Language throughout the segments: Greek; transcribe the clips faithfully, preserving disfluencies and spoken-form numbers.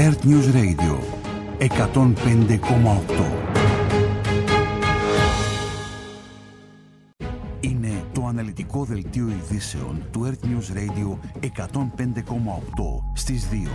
Earth News Radio εκατόν πέντε κόμμα οκτώ. Είναι το αναλυτικό δελτίο ειδήσεων του Earth News Radio εκατόν πέντε κόμμα οκτώ στις δύο.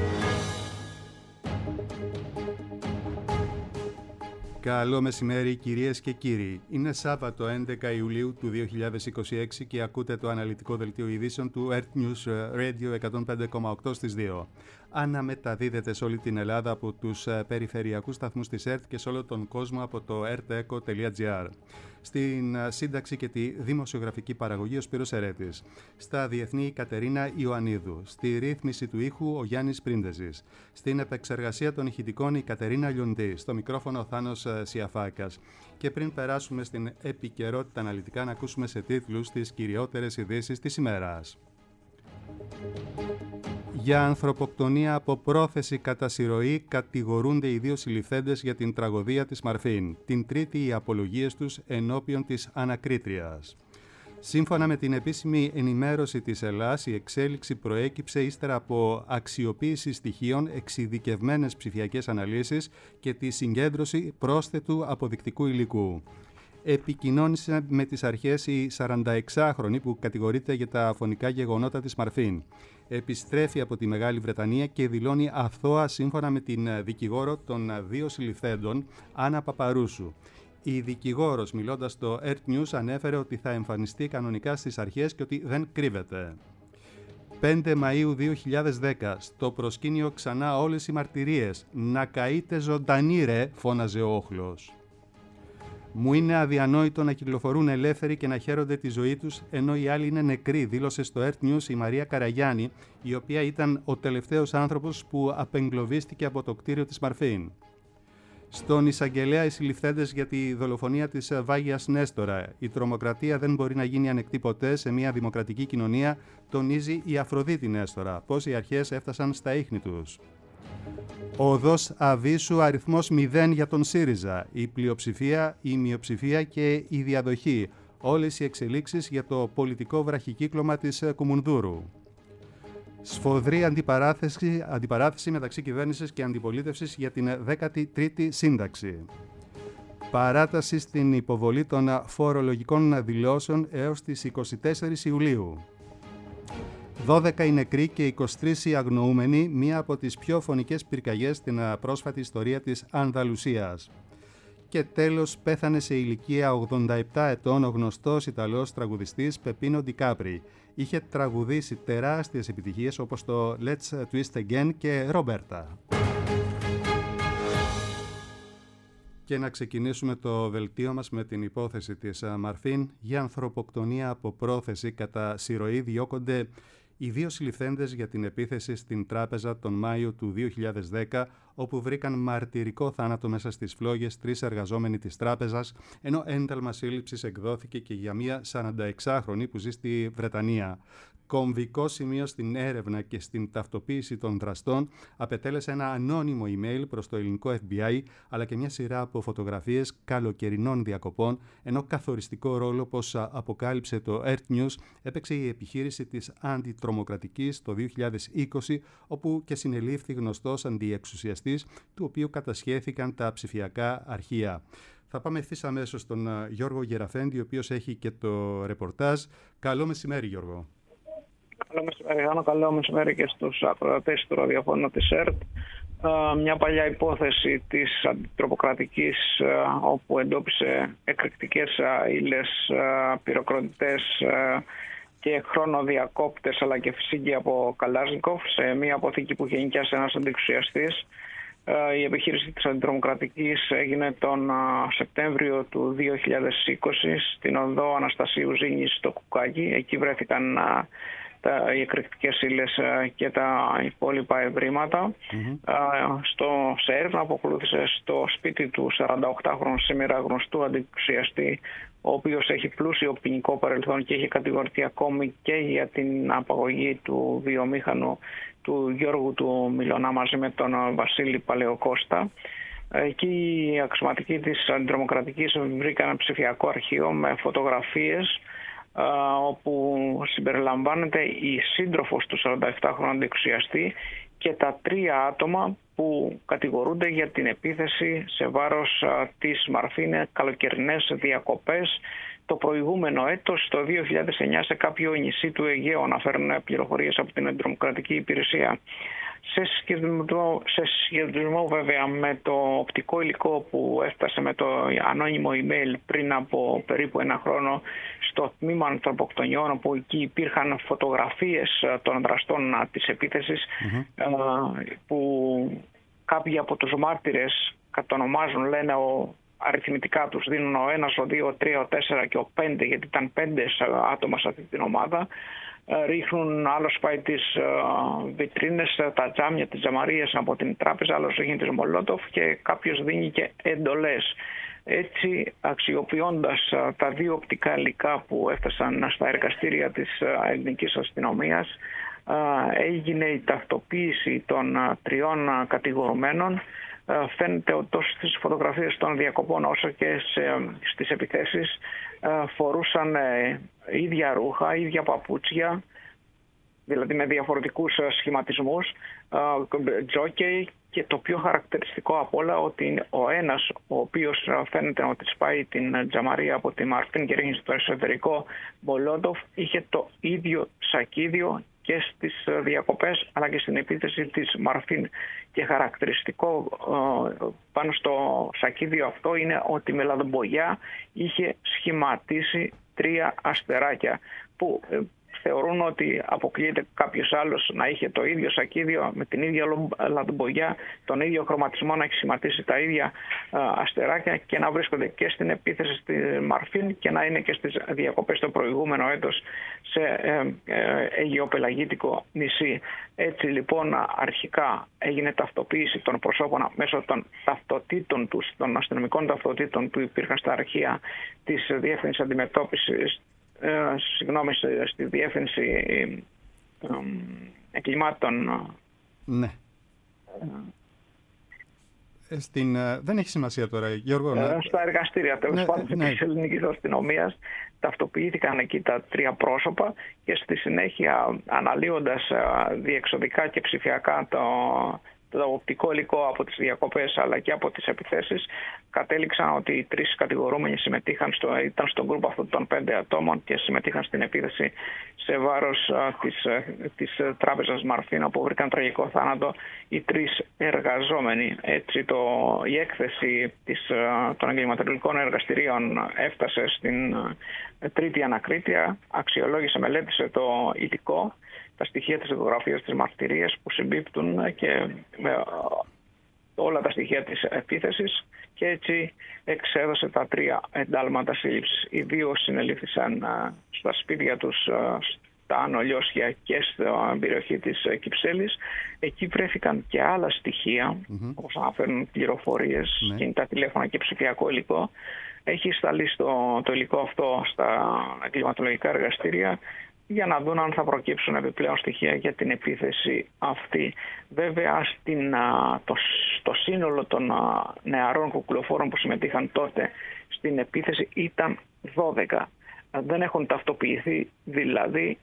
Καλό μεσημέρι κυρίες και κύριοι. Είναι Σάββατο έντεκα Ιουλίου του δύο χιλιάδες είκοσι έξι και ακούτε το αναλυτικό δελτίο ειδήσεων του Earth News Radio εκατόν πέντε κόμμα οκτώ στις δύο. Αναμεταδίδεται σε όλη την Ελλάδα από τους περιφερειακούς σταθμούς της ΕΡΤ και σε όλο τον κόσμο από το ερτ-εκο τελεία τζι άρ. Στην σύνταξη και τη δημοσιογραφική παραγωγή ο Σπύρος Ερέτης. Στα διεθνή η Κατερίνα Ιωαννίδου. Στη ρύθμιση του ήχου ο Γιάννης Πρίντεζης. Στην επεξεργασία των ηχητικών η Κατερίνα Λιοντή. Στο μικρόφωνο ο Θάνος Σιαφάκας. Και πριν περάσουμε στην επικαιρότητα αναλυτικά, να ακούσουμε σε τίτλους τις κυριότερες ειδήσεις της ημέρας. Για ανθρωποκτονία από πρόθεση κατά συρροή κατηγορούνται οι δύο συλληφθέντες για την τραγωδία της Μαρφίν. Την Τρίτη οι απολογίες τους ενώπιον της ανακρίτριας. Σύμφωνα με την επίσημη ενημέρωση της Ελλάς, η εξέλιξη προέκυψε ύστερα από αξιοποίηση στοιχείων, εξειδικευμένες ψηφιακές αναλύσεις και τη συγκέντρωση πρόσθετου αποδεικτικού υλικού. Επικοινώνησε με τις αρχές η σαρανταεξάχρονη που κατηγορείται για τα φωνικά γεγονότα της Μαρφίν. Επιστρέφει από τη Μεγάλη Βρετανία και δηλώνει αθώα σύμφωνα με την δικηγόρο των δύο συλληφθέντων, Άννα Παπαρούσου. Η δικηγόρος, μιλώντας στο Earth News, ανέφερε ότι θα εμφανιστεί κανονικά στις αρχές και ότι δεν κρύβεται. πέντε Μαΐου δύο χιλιάδες δέκα, στο προσκήνιο ξανά όλες οι μαρτυρίες. «Να καείτε ζωντανή ρε», φώναζε ο όχλος. «Μου είναι αδιανόητο να κυκλοφορούν ελεύθεροι και να χαίρονται τη ζωή τους, ενώ οι άλλοι είναι νεκροί», δήλωσε στο Earth News η Μαρία Καραγιάννη, η οποία ήταν ο τελευταίος άνθρωπος που απεγκλωβίστηκε από το κτίριο της Μαρφίν. Στον εισαγγελέα οι συλληφθέντες για τη δολοφονία της Βάγιας Νέστορα. «Η τρομοκρατία δεν μπορεί να γίνει ανεκτή ποτέ σε μια δημοκρατική κοινωνία», τονίζει η Αφροδίτη Νέστορα. Πώς οι αρχές έφτασαν στα ίχνη τους. Οδός Αβίσου, αριθμός μηδέν για τον ΣΥΡΙΖΑ. Η πλειοψηφία, η μειοψηφία και η διαδοχή. Όλες οι εξελίξεις για το πολιτικό βραχικύκλωμα της Κουμουνδούρου. Σφοδρή αντιπαράθεση, αντιπαράθεση μεταξύ κυβέρνησης και αντιπολίτευσης για την δέκατη τρίτη σύνταξη. Παράταση στην υποβολή των φορολογικών δηλώσεων έως τις είκοσι τέσσερις Ιουλίου. δώδεκα οι νεκροί και είκοσι τρεις οι αγνοούμενοι, μία από τις πιο φωνικές πυρκαγιές στην πρόσφατη ιστορία της Ανδαλουσίας. Και τέλος, πέθανε σε ηλικία ογδόντα επτά ετών ο γνωστός Ιταλός τραγουδιστής Πεπίνο Ντικάπρι. Είχε τραγουδήσει τεράστιες επιτυχίες όπως το Let's Twist Again και Ρομπέρτα. Και να ξεκινήσουμε το δελτίο μας με την υπόθεση της Μαρφίν. Για ανθρωποκτονία από πρόθεση κατά συρροή διώκονται οι δύο συλληφθέντες για την επίθεση στην τράπεζα τον Μάιο του δύο χιλιάδες δέκα, όπου βρήκαν μαρτυρικό θάνατο μέσα στις φλόγες τρεις εργαζόμενοι της τράπεζας, ενώ ένταλμα σύλληψης εκδόθηκε και για μία σαρανταεξάχρονη που ζει στη Βρετανία. Κομβικό σημείο στην έρευνα και στην ταυτοποίηση των δραστών απετέλεσε ένα ανώνυμο email προς το ελληνικό εφ μπι άι, αλλά και μια σειρά από φωτογραφίες καλοκαιρινών διακοπών, ενώ καθοριστικό ρόλο, όπως αποκάλυψε το Earth News, έπαιξε η επιχείρηση της αντιτρομοκρατικής το δύο χιλιάδες είκοσι, όπου και συνελήφθη γνωστός αντιεξουσιαστής, του οποίου κατασχέθηκαν τα ψηφιακά αρχεία. Θα πάμε ευθύς αμέσως στον Γιώργο Γεραφέντη, ο οποίος έχει και το ρεπορτάζ. Καλό μεσημέρι, Γιώργο. Καλό μεσημέρι, καλό μεσημέρι και στους ακροατές του ραδιοφώνου της ΕΡΤ. Μια παλιά υπόθεση της αντιτρομοκρατικής, όπου εντόπισε εκρηκτικές ύλες, πυροκροτητές και χρονοδιακόπτες, αλλά και φυσική από Καλάζνικοφ σε μια αποθήκη που είχε νοικιάσει ένας αντιεξουσιαστής. Η επιχείρηση της αντιτρομοκρατικής έγινε τον Σεπτέμβριο του δύο χιλιάδες είκοσι στην οδό Αναστασίου Ζήνης στο Κουκάκι. Εκεί βρέθηκαν οι εκρηκτικές ύλες και τα υπόλοιπα ευρήματα. Mm-hmm. Στο, σε έρευνα που ακολούθησε στο σπίτι του σαρανταοκτάχρονου σήμερα γνωστού αντιεξουσιαστή, ο οποίος έχει πλούσιο ποινικό παρελθόν και έχει κατηγορηθεί ακόμη και για την απαγωγή του βιομήχανου του Γιώργου του Μιλωνά μαζί με τον Βασίλη Παλαιοκώστα. Εκεί οι αξιωματικοί της αντιτρομοκρατικής βρήκαν ένα ψηφιακό αρχείο με φωτογραφίες όπου συμπεριλαμβάνεται η σύντροφος του σαρανταεπτάχρονου αντιεξουσιαστή και τα τρία άτομα που κατηγορούνται για την επίθεση σε βάρος της Μαρφίν, καλοκαιρινές διακοπές το προηγούμενο έτος, το δύο χιλιάδες εννιά, σε κάποιο νησί του Αιγαίου, αναφέρουν πληροφορίες από την Τρομοκρατική Υπηρεσία. Σε συσχετισμό, σε συσχετισμό βέβαια με το οπτικό υλικό που έφτασε με το ανώνυμο email πριν από περίπου ένα χρόνο στο τμήμα ανθρωποκτονιών, όπου εκεί υπήρχαν φωτογραφίες των δραστών της επίθεσης, mm-hmm. που κάποιοι από τους μάρτυρες κατονομάζουν, λένε ο αριθμητικά τους δίνουν ο ένας, ο δύο, ο τρία, ο τέσσερα και ο πέντε, γιατί ήταν πέντε άτομα σε αυτή την ομάδα. Ρίχνουν, άλλος πάει τις βιτρίνες, τα τζάμια, τις τζαμαρίες από την τράπεζα, άλλος ρίχνει τις μολότοφ και κάποιος δίνει και εντολές. Έτσι, αξιοποιώντας τα δύο οπτικά υλικά που έφτασαν στα εργαστήρια της ελληνικής αστυνομίας, έγινε η ταυτοποίηση των τριών κατηγορουμένων. Φαίνεται τόσο στις φωτογραφίες των διακοπών όσο και σε, στις επιθέσεις φορούσαν ίδια ρούχα, ίδια παπούτσια, δηλαδή με διαφορετικούς σχηματισμούς, τζόκεϊ, και το πιο χαρακτηριστικό από όλα ότι ο ένας, ο οποίος φαίνεται ότι σπάει την τζαμαρία από τη Μαρφίν και ρίχνει στο εσωτερικό Μολότοφ, είχε το ίδιο σακίδιο και στις διακοπές αλλά και στην επίθεση της Μαρφίν. Και χαρακτηριστικό πάνω στο σακίδιο αυτό είναι ότι με λαδομπογιά είχε σχηματίσει τρία αστεράκια, που θεωρούν ότι αποκλείεται κάποιος άλλος να είχε το ίδιο σακίδιο με την ίδια λαδομπογιά, τον ίδιο χρωματισμό, να έχει σχηματίσει τα ίδια αστεράκια και να βρίσκονται και στην επίθεση στη Μαρφίν και να είναι και στις διακοπές το προηγούμενο έτος σε αιγαιοπελαγίτικο νησί. Έτσι λοιπόν αρχικά έγινε ταυτοποίηση των προσώπων μέσω των ταυτοτήτων τους, των αστυνομικών ταυτοτήτων που υπήρχαν στα αρχεία της Διεύθυνσης Αντιμετώπισης, Ε, συγγνώμη, στη Διεύθυνση ε, ε, Εγκλημάτων. Ναι. Ε, στην, ε, δεν έχει σημασία τώρα, Γιώργο. Ε, να... Στα εργαστήρια, τέλος ναι, πάντων, ναι. της ελληνικής αστυνομίας ταυτοποιήθηκαν εκεί τα τρία πρόσωπα και στη συνέχεια, αναλύοντας ε, διεξοδικά και ψηφιακά το, το οπτικό υλικό από τις διακοπές αλλά και από τις επιθέσεις, κατέληξαν ότι οι τρεις κατηγορούμενοι συμμετείχαν στο, ήταν στον γκρουπ αυτών των πέντε ατόμων και συμμετείχαν στην επίθεση σε βάρος α, της, α, της α, τράπεζας Μαρφίν, όπου βρήκαν τραγικό θάνατο οι τρεις εργαζόμενοι. Έτσι το, η έκθεση της, α, των εγκληματολογικών εργαστηρίων έφτασε στην α, τρίτη ανακρίτεια, αξιολόγησε, μελέτησε το υλικό, τα στοιχεία της δικογραφίας, της μαρτυρίας που συμπίπτουν και με όλα τα στοιχεία της επίθεσης, και έτσι εξέδωσε τα τρία εντάλματα σύλληψης. Οι δύο συνελήφθησαν στα σπίτια τους στα Άνω Λιώσια και στην περιοχή της Κυψέλης. Εκεί βρέθηκαν και άλλα στοιχεία, mm-hmm. όπως αναφέρουν πληροφορίες, mm-hmm. κινητά τηλέφωνα και ψηφιακό υλικό. Έχει σταλεί στο, το υλικό αυτό στα εγκληματολογικά εργαστήρια για να δουν αν θα προκύψουν επιπλέον στοιχεία για την επίθεση αυτή. Βέβαια, στην, το, το σύνολο των νεαρών κουκλοφόρων που συμμετείχαν τότε στην επίθεση ήταν δώδεκα. Δεν έχουν ταυτοποιηθεί δηλαδή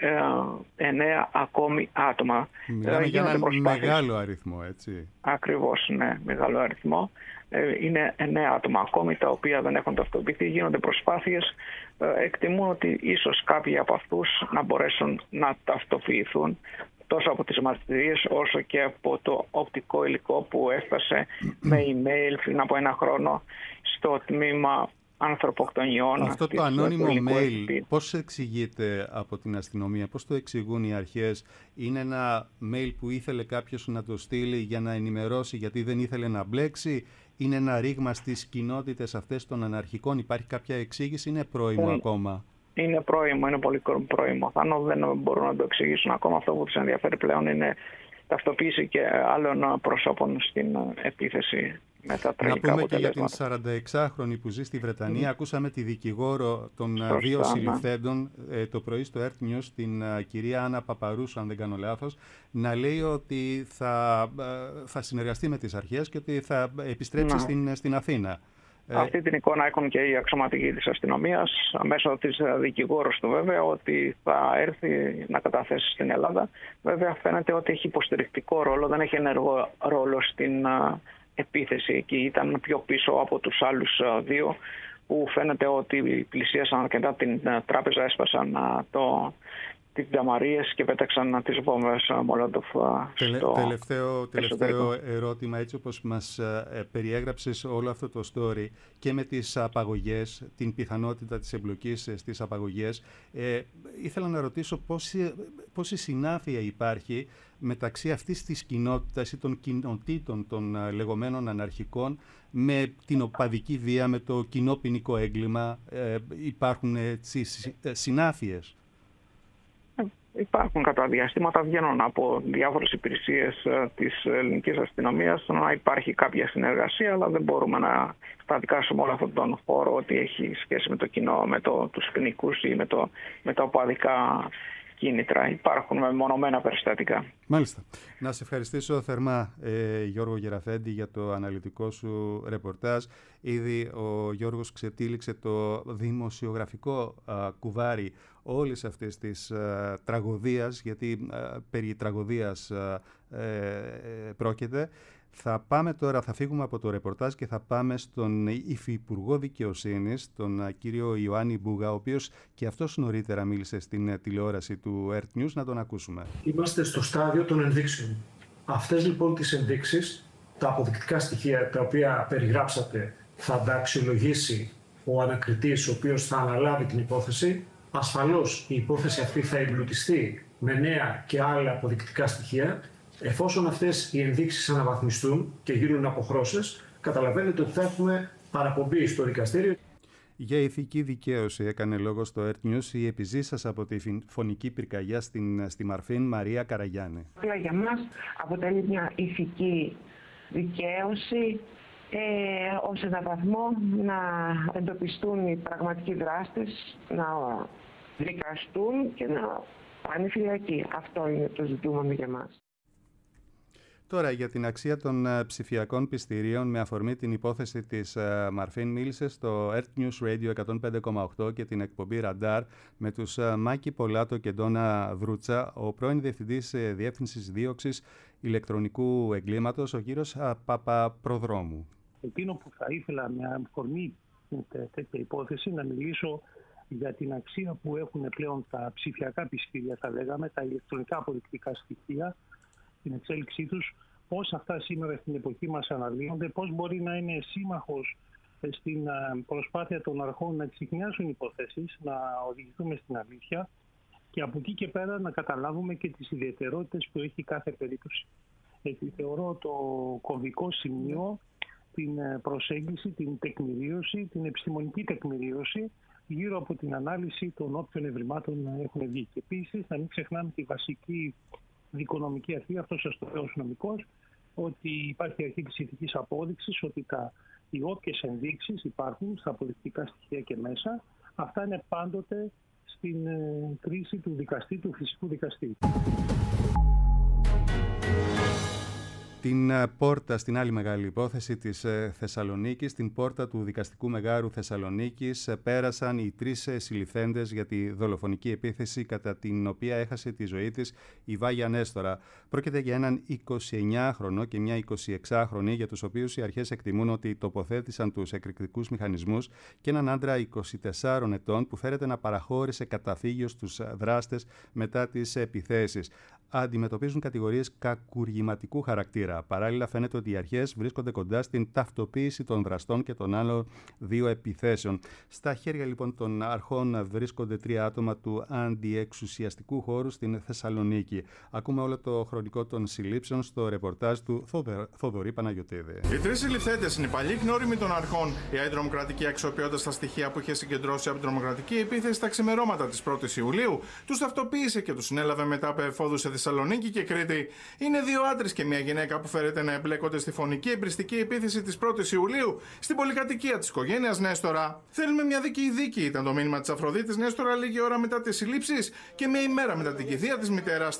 εννέα ακόμη άτομα. Μιλάμε για έναν προσπάθειες. Μεγάλο αριθμό, έτσι. Ακριβώς, ναι, μεγάλο αριθμό. Είναι εννέα άτομα ακόμη τα οποία δεν έχουν ταυτοποιηθεί. Γίνονται προσπάθειες. Εκτιμούν ότι ίσως κάποιοι από αυτούς να μπορέσουν να ταυτοποιηθούν τόσο από τις μαρτυρίες όσο και από το οπτικό υλικό που έφτασε με email πριν από ένα χρόνο στο τμήμα ανθρωποκτονιών. Αυτό το ανώνυμο mail πώς εξηγείται από την αστυνομία, πώς το εξηγούν οι αρχές? Είναι ένα mail που ήθελε κάποιος να το στείλει για να ενημερώσει γιατί δεν ήθελε να μπλέξει? Είναι ένα ρήγμα στις κοινότητες αυτές των αναρχικών? Υπάρχει κάποια εξήγηση? Είναι πρόημο είναι, ακόμα? Είναι πρόημο, είναι πολύ πρόημο. Θάνο δεν μπορούν να το εξηγήσουν ακόμα. Αυτό που τους ενδιαφέρει πλέον είναι ταυτοποίηση και άλλων προσώπων στην επίθεση. Να πούμε και για την σαρανταεξάχρονη που ζει στη Βρετανία. Mm. Ακούσαμε τη δικηγόρο των Σωστά, δύο συλληφθέντων ε, το πρωί στο Earth News, την uh, κυρία Άννα Παπαρούσου, αν δεν κάνω λάθος, να λέει ότι θα, uh, θα συνεργαστεί με τις αρχές και ότι θα επιστρέψει στην, στην Αθήνα. Αυτή την εικόνα έχουν και οι αξιωματικοί της αστυνομίας, μέσω της δικηγόρου του βέβαια, ότι θα έρθει να καταθέσει στην Ελλάδα. Βέβαια φαίνεται ότι έχει υποστηρικτικό ρόλο, δεν έχει ενεργό ρόλο στην επίθεση εκεί. Ήταν πιο πίσω από τους άλλους δύο, που φαίνεται ότι πλησίασαν αρκετά την τράπεζα, έσπασαν το... τις τζαμαρίες και πέταξαν τις βόμβες Μολότοφ στο τελευταίο, τελευταίο ερώτημα, έτσι όπως μας ε, περιέγραψες όλο αυτό το story και με τις απαγωγές, την πιθανότητα της εμπλοκής στις απαγωγές, ε, ήθελα να ρωτήσω πόση, πόση συνάφεια υπάρχει μεταξύ αυτής της κοινότητας ή των κοινοτήτων των ε, λεγόμενων αναρχικών με την οπαδική βία, με το κοινό ποινικό έγκλημα. Ε, υπάρχουν έτσι συνάφειες? Υπάρχουν κατά διαστήματα, βγαίνουν από διάφορες υπηρεσίες της ελληνικής αστυνομίας να υπάρχει κάποια συνεργασία, αλλά δεν μπορούμε να καταδικάσουμε όλο αυτόν τον χώρο ότι έχει σχέση με το κοινό, με το, τους ποινικούς ή με, το, με τα οπαδικά κίνητρα. Υπάρχουν μεμονωμένα περιστατικά. Μάλιστα. Να σε ευχαριστήσω θερμά, ε, Γιώργο Γεραφέντη, για το αναλυτικό σου ρεπορτάζ. Ήδη ο Γιώργος ξετύλιξε το δημοσιογραφικό α, κουβάρι όλης αυτής της α, τραγωδίας, γιατί α, περί τραγωδίας α, ε, πρόκειται. Θα πάμε τώρα, θα φύγουμε από το ρεπορτάζ και θα πάμε στον Υφυπουργό Δικαιοσύνης, τον κύριο Ιωάννη Μπούγα, ο οποίος και αυτός νωρίτερα μίλησε στην τηλεόραση του Earth News. Να τον ακούσουμε. Είμαστε στο στάδιο των ενδείξεων. Αυτές λοιπόν τις ενδείξεις, τα αποδεικτικά στοιχεία τα οποία περιγράψατε, θα τα αξιολογήσει ο ανακριτής, ο οποίος θα αναλάβει την υπόθεση. Ασφαλώς η υπόθεση αυτή θα εμπλουτιστεί με νέα και άλλα αποδεικτικά στοιχεία. Εφόσον αυτές οι ενδείξεις αναβαθμιστούν και γίνουν αποχρώσεις, καταλαβαίνετε ότι θα έχουμε παραπομπή στο δικαστήριο. Για ηθική δικαίωση έκανε λόγο στο Earth News η επιζήσας από τη φωνική πυρκαγιά στην, στη Μαρφίν, Μαρία Καραγιάννη. Για μας αποτελεί μια ηθική δικαίωση ε, ως έναν βαθμό να εντοπιστούν οι πραγματικοί δράστες, να δικαστούν και να πάνε φυλακή. Αυτό είναι το ζητούμενο για μας. Τώρα, για την αξία των uh, ψηφιακών πιστηρίων με αφορμή την υπόθεση της uh, Μαρφίν, μίλησε στο Earth News Radio εκατόν πέντε κόμμα οκτώ και την εκπομπή Ραντάρ με τους uh, Μάκη Πολάτο και Ντόνα Βρούτσα, ο πρώην Διευθυντής uh, Διεύθυνσης Δίωξης Ηλεκτρονικού Εγκλήματος, ο κύριος uh, Παπαπροδρόμου. Εκείνο που θα ήθελα με αφορμή τέτοια υπόθεση να μιλήσω για την αξία που έχουν πλέον τα ψηφιακά πιστήρια, θα λέγαμε, τα ηλεκτρονικά αποδεικτικά στοιχεία, την εξέλιξή τους, πώς αυτά σήμερα στην εποχή μας αναλύονται, πώς μπορεί να είναι σύμμαχος στην προσπάθεια των αρχών να εξηχνιάσουν υποθέσεις, να οδηγηθούμε στην αλήθεια και από εκεί και πέρα να καταλάβουμε και τις ιδιαιτερότητες που έχει κάθε περίπτωση. Έτσι, θεωρώ το κομβικό σημείο την προσέγγιση, την τεκμηρίωση, την επιστημονική τεκμηρίωση γύρω από την ανάλυση των όποιων ευρημάτων έχουν βγει. Και επίσης να μην ξεχνάμε τη βασική δικονομική αρχή, αυτό σας το λέω ως νομικός, ότι υπάρχει αρχή της ηθικής απόδειξης, ότι τα, οι όποιες ενδείξεις υπάρχουν στα αποδεικτικά στοιχεία και μέσα, αυτά είναι πάντοτε στην ε, κρίση του δικαστή, του φυσικού δικαστή. Την πόρτα, στην άλλη μεγάλη υπόθεση της Θεσσαλονίκης, την πόρτα του Δικαστικού Μεγάρου Θεσσαλονίκης, πέρασαν οι τρεις συλληφθέντες για τη δολοφονική επίθεση κατά την οποία έχασε τη ζωή της η Βάγια Νέστορα. Πρόκειται για έναν εικοσιεννιάχρονο και μια εικοσιεξάχρονη, για τους οποίους οι αρχές εκτιμούν ότι τοποθέτησαν τους εκρηκτικούς μηχανισμούς, και έναν άντρα εικοσιτεσσάρων ετών που φέρεται να παραχώρησε καταφύγιο στους δράστες μετά τις επιθέσεις. Αντιμετωπίζουν κατηγορίες κακουργηματικού χαρακτήρα. Παράλληλα, φαίνεται ότι οι αρχές βρίσκονται κοντά στην ταυτοποίηση των δραστών και των άλλων δύο επιθέσεων. Στα χέρια λοιπόν των αρχών βρίσκονται τρία άτομα του αντιεξουσιαστικού χώρου στην Θεσσαλονίκη. Ακούμε όλο το χρονικό των συλλήψεων στο ρεπορτάζ του Θοδωρή Παναγιωτίδη. Οι τρεις συλληφθέντες είναι οι παλιοί γνώριμοι των αρχών. Η αντιτρομοκρατική, αξιοποιώντας τα στοιχεία που είχε συγκεντρώσει από την τρομοκρατική επίθεση στα ξημερώματα της πρώτης Ιουλίου, τους ταυτοποίησε και τους συνέλαβε μετά από εφόδους σε Θεσσαλονίκη και Κρήτη. Είναι δύο άντρες και μια γυναίκα που φέρεται να εμπλέκονται στη φωνική εμπριστική επίθεση της πρώτης Ιουλίου στην πολυκατοικία της οικογένειας Νέστορα. Θέλουμε μια δίκαιη δίκη, ήταν το μήνυμα της Αφροδίτης Νέστορα λίγη ώρα μετά τις συλλήψεις και μια ημέρα μετά την κηδεία της μητέρας της.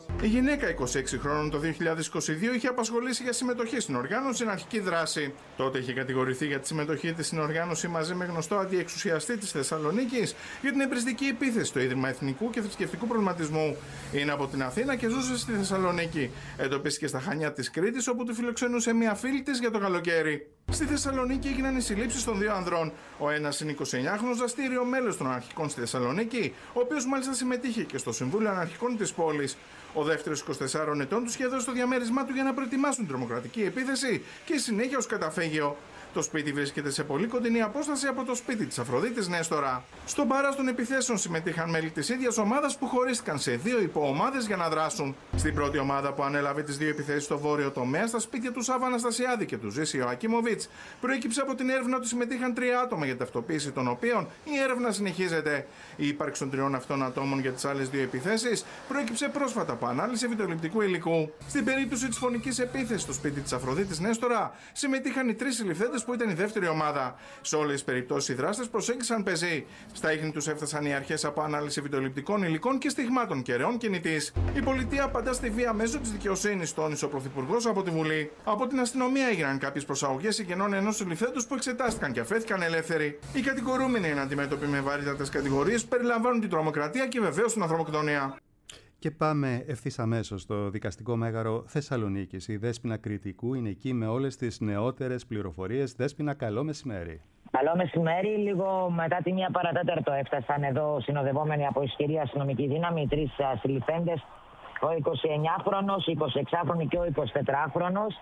Η γυναίκα είκοσι έξι χρόνων το δύο χιλιάδες είκοσι δύο είχε απασχολήσει για συμμετοχή στην οργάνωση στην αρχική δράση. Τότε είχε κατηγορηθεί για τη συμμετοχή της στην οργάνωση μαζί με γνωστό αντιεξουσιαστή της Θεσσαλονίκης για την εμπριστική επίθεση στο Ίδρυμα Εθνικού και Θρησκευτικού Προβληματισμού. Είναι από την Αθήνα και ζούσε στη Θεσσαλονίκη. Εντοπίστηκε στα Χανιά της Κρήτης, όπου τη φιλοξενούσε μια φίλη της για το καλοκαίρι. Στη Θεσσαλονίκη έγιναν οι συλλήψεις των δύο ανδρών. Ο ένας είναι εικοσιεννιάχρονος δραστήριο μέλος των Αναρχικών στη Θεσσαλονίκη, ο οποίος μάλιστα συμμετείχε και στο Συμβούλιο Αναρχικών της πόλης. Ο δεύτερος είκοσι τεσσάρων ετών τους είχε δώσει το διαμέρισμά του για να προετοιμάσουν τρομοκρατική επίθεση και συνέχεια ως καταφύγιο. Το σπίτι βρίσκεται σε πολύ κοντινή απόσταση από το σπίτι της Αφροδίτης Νέστορα. Στον παρά των επιθέσεων συμμετείχαν μέλη της ίδιας ομάδας που χωρίστηκαν σε δύο υποομάδες για να δράσουν. Στην πρώτη ομάδα που ανέλαβε τις δύο επιθέσεις στο βόρειο τομέα, στα σπίτια του Σάβα Αναστασιάδη και του Ζήση Ιωακίμοβιτς, προέκυψε από την έρευνα ότι συμμετείχαν τρία άτομα για ταυτοποίηση των οποίων η έρευνα συνεχίζεται. Η ύπαρξη των τριών αυτών ατόμων για τις άλλες δύο επιθέσεις προέκυψε πρόσφατα από ανάλυση βιτεοληπτικού υλικού. Στην περίπτωση της φωνικής επίθεσης στο σπίτι της Αφροδίτης Νέστορα, συμμετείχαν οι τρεις συλληφθέντες που ήταν η δεύτερη ομάδα. Σε όλες τις περιπτώσεις οι δράστες προσέγγισαν πεζοί. Στα ίχνη τους έφτασαν οι αρχές από ανάλυση βιτεοληπτικών υλικών και στιγμάτων κεραιών κινητής. Η πολιτεία απαντά στη βία μέσω της δικαιοσύνης, τόνισε ο Πρωθυπουργός από τη Βουλή. Από την αστυνομία έγιναν κάποιες προσαγωγές συγγενών ενός συλληφθέντος που εξετάστηκαν και αφέθηκαν ελεύθεροι. Οι κατηγορούμενοι είναι αντιμέτωποι με βαρύτατες κατηγορίες που περιλαμβάνουν την τρομοκρατία και βεβαίως την ανθρωποκτονία. Και πάμε ευθύς αμέσως στο δικαστικό μέγαρο Θεσσαλονίκης. Η Δέσποινα Κρητικού είναι εκεί με όλες τις νεότερες πληροφορίες. Δέσποινα, καλό μεσημέρι. Καλό μεσημέρι. Λίγο μετά τη μία παρατέταρτο έφτασαν εδώ συνοδευόμενοι από ισχυρή αστυνομική δύναμη οι τρεις συλληφθέντες, ο εικοσιεννιάχρονος, εικοσιεξάχρονος και ο εικοσιτετράχρονος.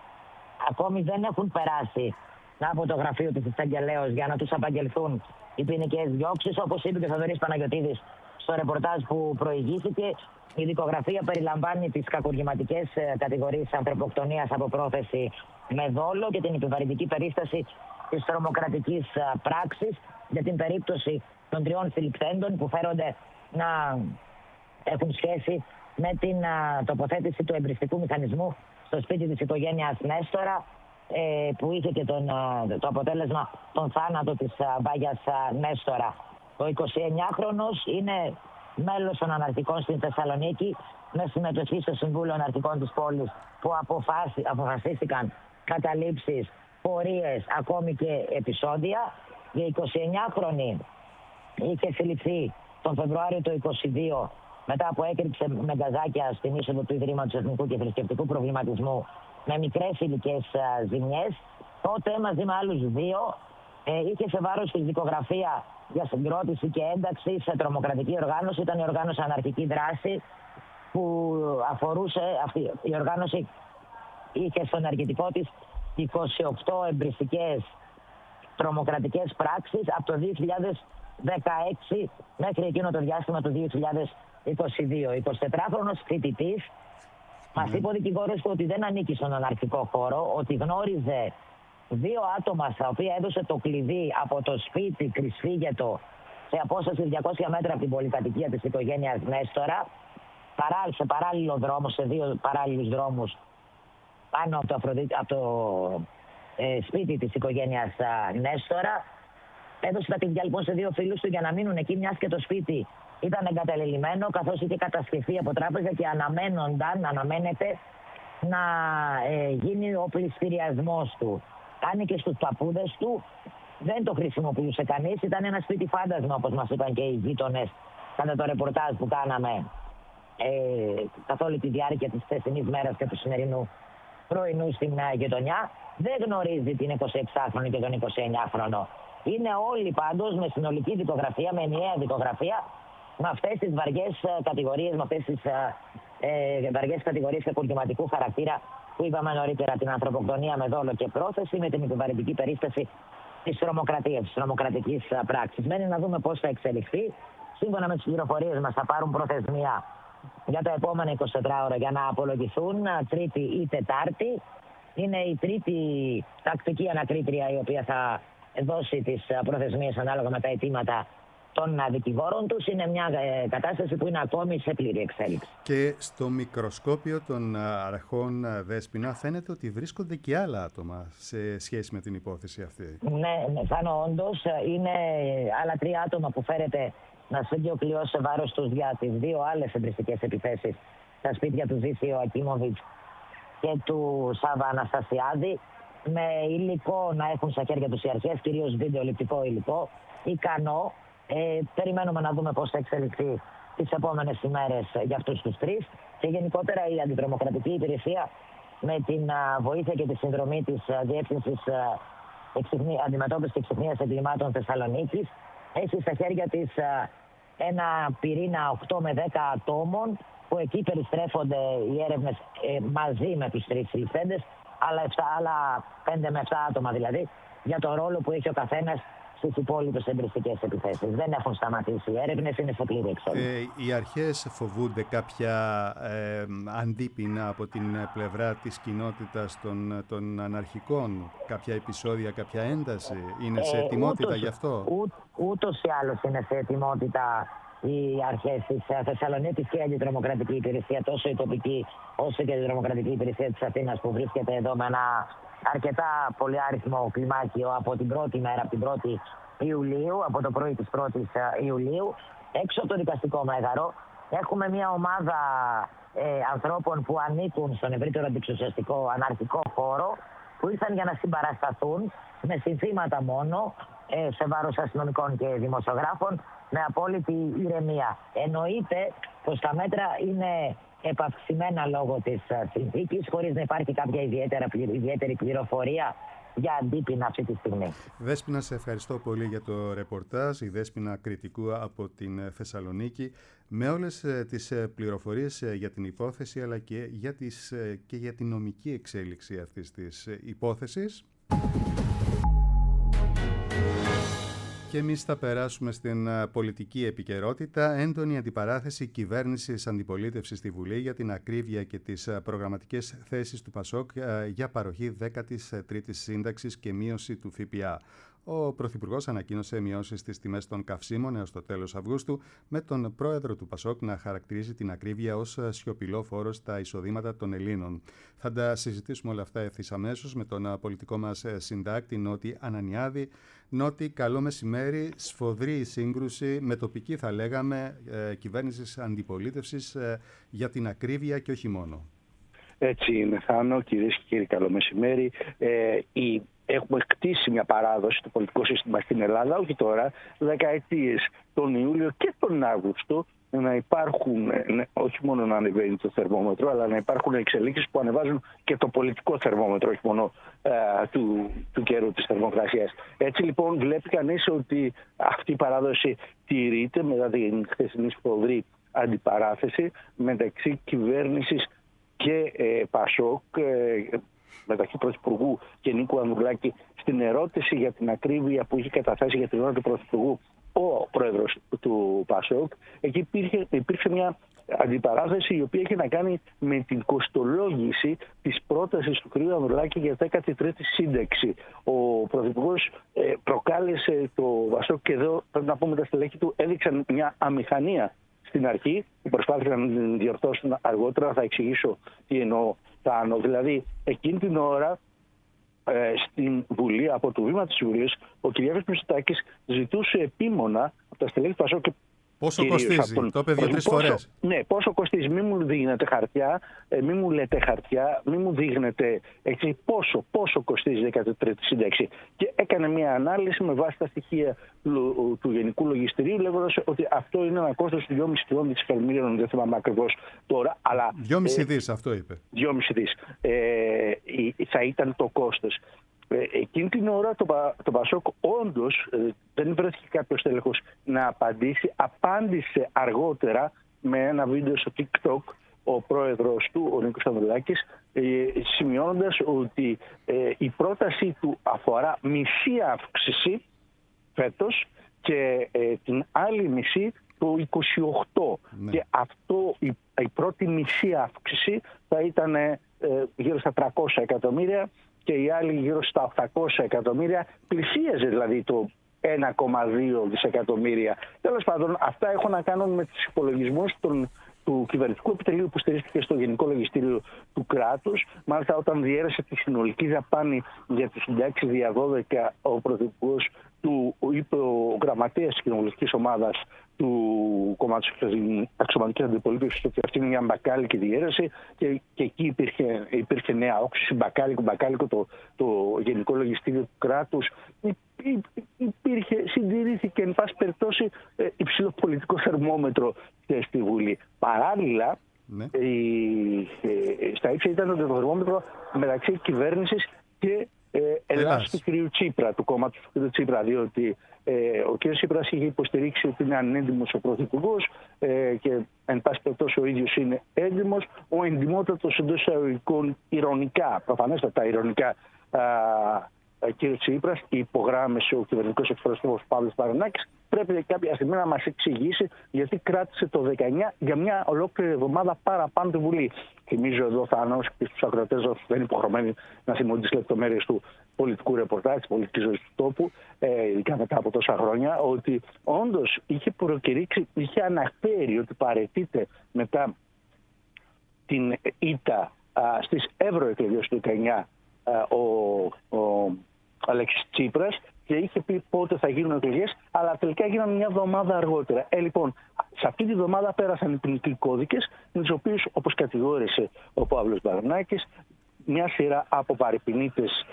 Ακόμη δεν έχουν περάσει από το γραφείο της εισαγγελέως για να τους απαγγελθούν οι ποινικές διώξεις, όπως είπε και ο Θοδωρής Παναγιωτίδης στο ρεπορτάζ που προηγήθηκε. Η δικογραφία περιλαμβάνει τις κακουργηματικές κατηγορίες ανθρωποκτονίας από πρόθεση με δόλο και την επιβαρυντική περίσταση της τρομοκρατικής πράξης για την περίπτωση των τριών συλληφθέντων που φέρονται να έχουν σχέση με την τοποθέτηση του εμπριστικού μηχανισμού στο σπίτι της οικογένειας Νέστορα, που είχε και τον, το αποτέλεσμα τον θάνατο της Βάγιας Νέστορα. Ο εικοσιεννιάχρονος είναι μέλος των Αναρχικών στην Θεσσαλονίκη με συμμετοχή στο Συμβούλιο Αναρχικών της πόλης που αποφάσι, αποφασίστηκαν καταλήψεις, πορείες, ακόμη και επεισόδια. Η εικοσιεννιάχρονη είχε συλληφθεί τον Φεβρουάριο του είκοσι δύο μετά που έκρυψε με γκαζάκια στην είσοδο του Ιδρύματος Εθνικού και Θρησκευτικού Προβληματισμού με μικρές ηλικές ζημιές. Τότε μαζί με άλλους δύο ε, είχε σε βάρος τη δικογραφία για συγκρότηση και ένταξη σε τρομοκρατική οργάνωση. Ήταν η οργάνωση Αναρχική Δράση που αφορούσε, αυτή, η οργάνωση είχε στο ενεργητικό της είκοσι οκτώ εμπριστικές τρομοκρατικές πράξεις από το δύο χιλιάδες δεκαέξι μέχρι εκείνο το διάστημα του δύο χιλιάδες είκοσι δύο. εικοσιτετράχρονος φοιτητής mm. μας είπε ο δικηγόρος του ότι δεν ανήκει στον αναρχικό χώρο, ότι γνώριζε δύο άτομα στα οποία έδωσε το κλειδί από το σπίτι κρυσφύγετο σε απόσταση διακόσια μέτρα από την πολυκατοικία της οικογένειας Νέστορα, σε παράλληλο δρόμο, σε δύο παράλληλους δρόμους πάνω από το, Αφροδί... από το ε, σπίτι της οικογένειας α, Νέστορα. Έδωσε τα κλειδιά λοιπόν σε δύο φίλους του για να μείνουν εκεί, μιας και το σπίτι ήταν εγκαταλελειμμένο, καθώς είχε κατασκευή από τράπεζα και αναμένονταν, αναμένεται να ε, γίνει ο πληστηριασμός του. Άνοιγε στους παππούδες του, δεν το χρησιμοποιούσε κανείς, ήταν ένα σπίτι φάντασμα, όπως μας είπαν και οι γείτονες κατά το ρεπορτάζ που κάναμε ε, καθ' όλη τη διάρκεια της χθεσινής μέρας και του σημερινού πρωινού στην uh, γειτονιά. Δεν γνωρίζει την εικοσιεξάχρονη και τον εικοσιεννιάχρονο. Είναι όλοι πάντως με συνολική δικογραφία, με ενιαία δικογραφία, με αυτές τις βαριές uh, κατηγορίες, με αυτές τις uh, ε, βαριές κατηγορίες κακουργηματικού χαρακτήρα που είπαμε νωρίτερα, την ανθρωποκτονία με δόλο και πρόθεση, με την επιβαρυντική περίσταση της τρομοκρατίας, της τρομοκρατικής uh, πράξης. Μένει να δούμε πώς θα εξελιχθεί. Σύμφωνα με τις πληροφορίες μας θα πάρουν προθεσμία για τα επόμενα εικοσιτέσσερις ώρα για να απολογηθούν, Τρίτη ή Τετάρτη. Είναι η τρίτη τακτική ανακρίτρια η οποία θα δώσει τις προθεσμίες ανάλογα με τα αιτήματα των δικηγόρων τους. Είναι μια ε, κατάσταση που είναι ακόμη σε πλήρη εξέλιξη. Και στο μικροσκόπιο των αρχών, Δέσποινα, φαίνεται ότι βρίσκονται και άλλα άτομα σε σχέση με την υπόθεση αυτή. Ναι, ναι, Θάνο, όντως είναι άλλα τρία άτομα που φέρεται να σφίγγει ο κλειός σε βάρος τους για τις δύο άλλες εμπριστικές επιθέσεις στα σπίτια του Ζήση Ιωακίμοβιτς και του Σάβα Αναστασιάδη, με υλικό να έχουν στα χέρια τους οι αρχές, κυρίως βιντεοληπτικό υλικό, ικανό. Ε, περιμένουμε να δούμε πώς θα εξελιχθεί τις επόμενες ημέρες για αυτούς τους τρεις. Και γενικότερα η αντιτρομοκρατική υπηρεσία, με την α, βοήθεια και τη συνδρομή της α, Διεύθυνσης Αντιμετώπισης και Εξυχνίας Εγκλημάτων Θεσσαλονίκης, έχει στα χέρια της α, ένα πυρήνα οκτώ με δέκα ατόμων, που εκεί περιστρέφονται οι έρευνες ε, μαζί με τους τρεις συλληφθέντες, αλλά άλλα πέντε με επτά άτομα δηλαδή, για το ρόλο που έχει ο καθένας στις υπόλοιπες εμπριστικές επιθέσεις. Δεν έχουν σταματήσει οι έρευνες, είναι σε πλήρη εξέλιξη. Ε, οι αρχές φοβούνται κάποια ε, αντίπεινα από την πλευρά της κοινότητας των, των αναρχικών, κάποια επεισόδια, κάποια ένταση, είναι σε ετοιμότητα ε, ούτως, γι' αυτό? Ού, ούτως ή άλλως είναι σε ετοιμότητα οι αρχές της Θεσσαλονίκης και η αντιτρομοκρατική υπηρεσία, τόσο η τοπική όσο και η αντιτρομοκρατική υπηρεσία της Αθήνας, που βρίσκεται εδώ με ένα αρκετά πολυάριθμο κλιμάκιο από την πρώτη μέρα, από την πρώτη Ιουλίου, από το πρωί της πρώτης Ιουλίου, έξω από το δικαστικό μέγαρο. Έχουμε μια ομάδα ε, ανθρώπων που ανήκουν στον ευρύτερο αντιξουσιαστικό αναρχικό χώρο, που ήρθαν για να συμπαρασταθούν με συνθήματα μόνο, ε, σε βάρος αστυνομικών και δημοσιογράφων, με απόλυτη ηρεμία. Εννοείται πως τα μέτρα είναι επαυξημένα λόγω της συνθήκης, χωρίς να υπάρχει κάποια ιδιαίτερα, ιδιαίτερη πληροφορία για αντίπεινα αυτή τη στιγμή. Δέσποινα, σε ευχαριστώ πολύ για το ρεπορτάζ. Η Δέσποινα Κρητικού από την Θεσσαλονίκη, με όλες τις πληροφορίες για την υπόθεση, αλλά και για, τις, και για την νομική εξέλιξη αυτής της υπόθεσης. Και εμείς θα περάσουμε στην πολιτική επικαιρότητα. Έντονη αντιπαράθεση κυβέρνησης αντιπολίτευσης στη Βουλή για την ακρίβεια και τις προγραμματικές θέσεις του ΠΑΣΟΚ για παροχή δέκατης τρίτης σύνταξης και μείωση του ΦΠΑ. Ο Πρωθυπουργός ανακοίνωσε μειώσεις στις τιμές των καυσίμων έως το τέλος Αυγούστου, με τον πρόεδρο του ΠΑΣΟΚ να χαρακτηρίζει την ακρίβεια ως σιωπηλό φόρο στα εισοδήματα των Ελλήνων. Θα τα συζητήσουμε όλα αυτά ευθύς αμέσως με τον πολιτικό μας συντάκτη Νότι Ανανιάδη. Νότι, καλό μεσημέρι. Σφοδρή σύγκρουση, με τοπική θα λέγαμε, ε, κυβέρνησης αντιπολίτευσης ε, για την ακρίβεια και όχι μόνο. Έτσι είναι, Θάνο. Κυρίες και κύριοι, καλό μεσημέρι. Ε, η... Έχουμε κτίσει μια παράδοση στο πολιτικό σύστημα στην Ελλάδα, όχι τώρα, δεκαετίες, τον Ιούλιο και τον Αύγουστο, να υπάρχουν, όχι μόνο να ανεβαίνει το θερμόμετρο, αλλά να υπάρχουν εξελίξεις που ανεβάζουν και το πολιτικό θερμόμετρο, όχι μόνο ε, του, του καιρού της θερμοκρασίας. Έτσι λοιπόν βλέπει κανείς ότι αυτή η παράδοση τηρείται μετά την χθεσινή σφοδρή αντιπαράθεση μεταξύ κυβέρνησης και ε, ΠΑΣΟΚ, ε, μεταξύ Πρωθυπουργού και Νίκου Ανδρουλάκη, στην ερώτηση για την ακρίβεια που είχε καταθέσει για την ώρα του Πρωθυπουργού ο πρόεδρος του ΠΑΣΟΚ. Εκεί υπήρχε, υπήρξε μια αντιπαράθεση η οποία είχε να κάνει με την κοστολόγηση της πρότασης του κ. Ανδρουλάκη για δέκατη τρίτη σύνταξη. Ο Πρωθυπουργός ε, προκάλεσε το ΠΑΣΟΚ και εδώ πρέπει να πούμε τα στελέχη του έδειξαν μια αμηχανία στην αρχή, που προσπάθησαν να την διορθώσουν αργότερα. Θα εξηγήσω τι εννοώ. Δηλαδή, εκείνη την ώρα ε, στην Βουλή, από το βήμα της Βουλής, ο κ. Μητσοτάκης ζητούσε επίμονα από τα στελέχη του ΠΑΣΟΚ και πόσο κοστίζει, τον... το είπε δύο-τρεις φορές. Ναι, πόσο κοστίζει, μην μου δείχνετε χαρτιά, ε, μην μου λέτε χαρτιά, μην μου δείχνετε έτσι, πόσο, πόσο κοστίζει η δέκατη τρίτη σύνταξη. Και έκανε μια ανάλυση με βάση τα στοιχεία του, του Γενικού Λογιστηρίου, λέγοντας ότι αυτό είναι ένα κόστος του δυόμισι δισεκατομμυρίων, δεν θυμάμαι ακριβώς τώρα. δυόμισι δις, αυτό είπε. δυόμισι δις ε, θα ήταν το κόστος. Ε, εκείνη την ώρα το, το ΠΑΣΟΚ όντως ε, δεν βρέθηκε κάποιος τέλεχος να απαντήσει. Απάντησε αργότερα με ένα βίντεο στο TikTok ο πρόεδρος του, ο Νίκος Ανδρουλάκης, ε, σημειώνοντας ότι ε, η πρόταση του αφορά μισή αύξηση φέτος και ε, την άλλη μισή το είκοσι οκτώ. Ναι. Και αυτό η, η πρώτη μισή αύξηση θα ήταν ε, γύρω στα τριακόσια εκατομμύρια και η άλλη γύρω στα οκτακόσια εκατομμύρια, πλησίαζε δηλαδή το ένα κόμμα δύο δισεκατομμύρια. Τέλος πάντων, αυτά έχουν να κάνουν με τους υπολογισμούς των, του κυβερνητικού επιτελείου που στηρίστηκε στο Γενικό Λογιστήριο του κράτους. Μάλιστα, όταν διέρεσε τη συνολική δαπάνη για τις συντάξεις δια δώδεκα, ο Πρωθυπουργός του, είπε ο γραμματέας της κοινοβουλευτικής ομάδας του κόμματος αξιωματικής αντιπολίτευσης, ότι αυτή είναι μια μπακάλικη διαίρεση και, και εκεί υπήρχε, υπήρχε νέα όξυση, μπακάλικο, μπακάλικο το, το Γενικό Λογιστήριο του κράτους. Υπήρχε, συντηρήθηκε εν πάση περιπτώσει υψηλό πολιτικό θερμόμετρο στη Βουλή. Παράλληλα, ναι. η, στα ύψη ήταν το θερμόμετρο μεταξύ κυβέρνησης και ε, Ελλάδας του κ. Τσίπρα, του κόμματος του κ. Τσίπρα, διότι ε, ο κ. Τσίπρας είχε υποστηρίξει ότι είναι ανέντιμος ο πρωθυπουργός ε, και εν πάση περιπτώσει ο ίδιος είναι έντιμος. Ο εντιμότατος εντός εισαγωγικών ηρωνικά, προφανέστατα ηρωνικά, α, κ. Τσίπρας, υπογράμμισε ο κυβερνητικός εκπρόσωπος Παύλος Βαρινάκης, πρέπει κάποια στιγμή να μας εξηγήσει γιατί κράτησε το δεκαεννιά για μια ολόκληρη εβδομάδα παραπάνω τη Βουλή. Θυμίζω εδώ, Θάνο, και στους ακροατές δεν είναι υποχρεωμένοι να θυμούνται τις λεπτομέρειες του πολιτικού ρεπορτάζ, της πολιτικής ζωής του τόπου, ε, ειδικά μετά από τόσα χρόνια, ότι όντως είχε προκηρύξει, είχε αναφέρει ότι παραιτείται μετά την ήττα στις ευρωεκλογές του δεκαεννιά α, ο, ο Αλέξης Τσίπρας και είχε πει πότε θα γίνουν εκλογές, αλλά τελικά έγιναν μια εβδομάδα αργότερα. Ε, λοιπόν, σε αυτή τη εβδομάδα πέρασαν οι ποινικοί κώδικες, με τους οποίους, όπως κατηγόρησε ο Παύλος Βαρινάκης, μια σειρά από παρεπινίτες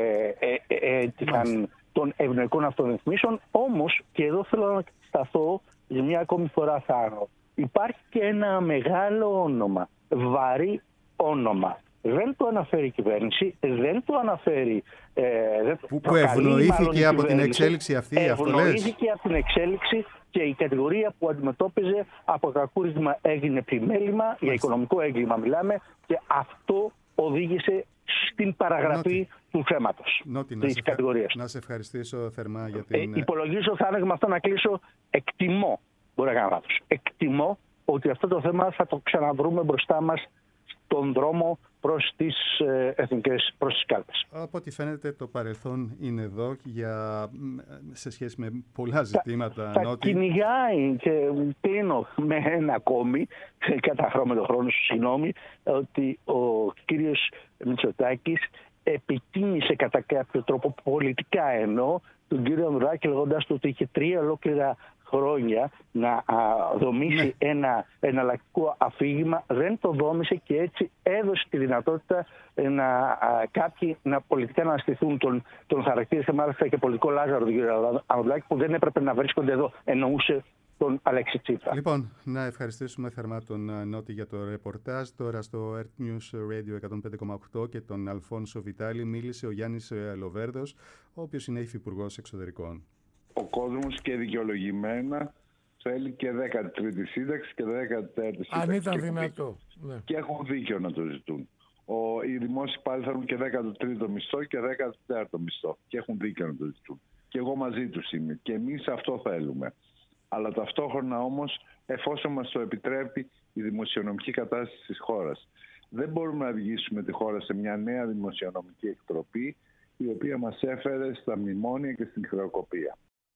έτυχαν ε, ε, ε, των ευνοϊκών αυτών ρυθμίσεων. Όμως, και εδώ θέλω να σταθώ για μια ακόμη φορά, Θάνο, υπάρχει και ένα μεγάλο όνομα, βαρύ όνομα. Δεν το αναφέρει η κυβέρνηση, δεν το αναφέρει... Ε, που που ευνοήθηκε από την εξέλιξη αυτή, ευνοήθηκε από την εξέλιξη και η κατηγορία που αντιμετώπιζε από κακούρισμα έγινε πλημέλημα, Μάλιστα. για οικονομικό έγκλημα μιλάμε, και αυτό οδήγησε στην παραγραφή Νότι. του θέματος Νότι, της να κατηγορίας. Να σε ευχαριστήσω θερμά για την... Ε, υπολογίζω, θα έλεγα με αυτό να κλείσω, εκτιμώ, μπορεί να κάνω λάθος, εκτιμώ ότι αυτό το θέμα θα το ξαναβρούμε μπροστά μας τον δρόμο προς τις ε, εθνικές, προς τις κάλπες. Από ό,τι φαίνεται το παρελθόν είναι εδώ για, σε σχέση με πολλά ζητήματα. Θα, θα κυνηγάει, και κλείνω με ένα ακόμη, καταχρώ με τον χρόνο σου, συγγνώμη, ότι ο κύριος Μητσοτάκης επιτίμησε κατά κάποιο τρόπο, πολιτικά εννοώ, τον κύριο Ανδρουλάκη, λέγοντας του ότι είχε τρία ολόκληρα χρόνια να α, δομήσει ναι. ένα εναλλακτικό αφήγημα. Δεν το δόμησε και έτσι έδωσε τη δυνατότητα να α, κάποιοι να πολιτικά να αναστηθούν τον, τον χαρακτήρα και μάλιστα και πολιτικό Λάζαρο του κύριο Ανδρουλάκη, που δεν έπρεπε να βρίσκονται εδώ, εννοούσε τον Αλέξη Τσίπρα. Λοιπόν, να ευχαριστήσουμε θερμά τον Νότι για το ρεπορτάζ. Τώρα στο Earth News Radio εκατόν πέντε κόμμα οκτώ και τον Αλφόνσο Βιτάλη μίλησε ο Γιάννης Λοβέρδος, ο οποίος είναι υφυπουργός εξωτερικών. Ο κόσμος και δικαιολογημένα θέλει και δέκατη τρίτη σύνταξη και δέκατη τέταρτη σύνταξη. Αν ήταν δυνατό. Ναι. Και έχουν δίκιο να το ζητούν. Ο, οι δημόσιοι πάλι θέλουν και δέκατο τρίτο μισθό και δέκατο τέταρτο μισθό. Και έχουν δίκιο να το ζητούν. Και εγώ μαζί τους είμαι. Και εμείς αυτό θέλουμε. Αλλά ταυτόχρονα όμως, εφόσον μας το επιτρέπει η δημοσιονομική κατάσταση της χώρας, δεν μπορούμε να οδηγήσουμε τη χώρα σε μια νέα δημοσιονομική εκτροπή, η οποία μας έφερε στα μνημόνια και στην χρεοκοπία.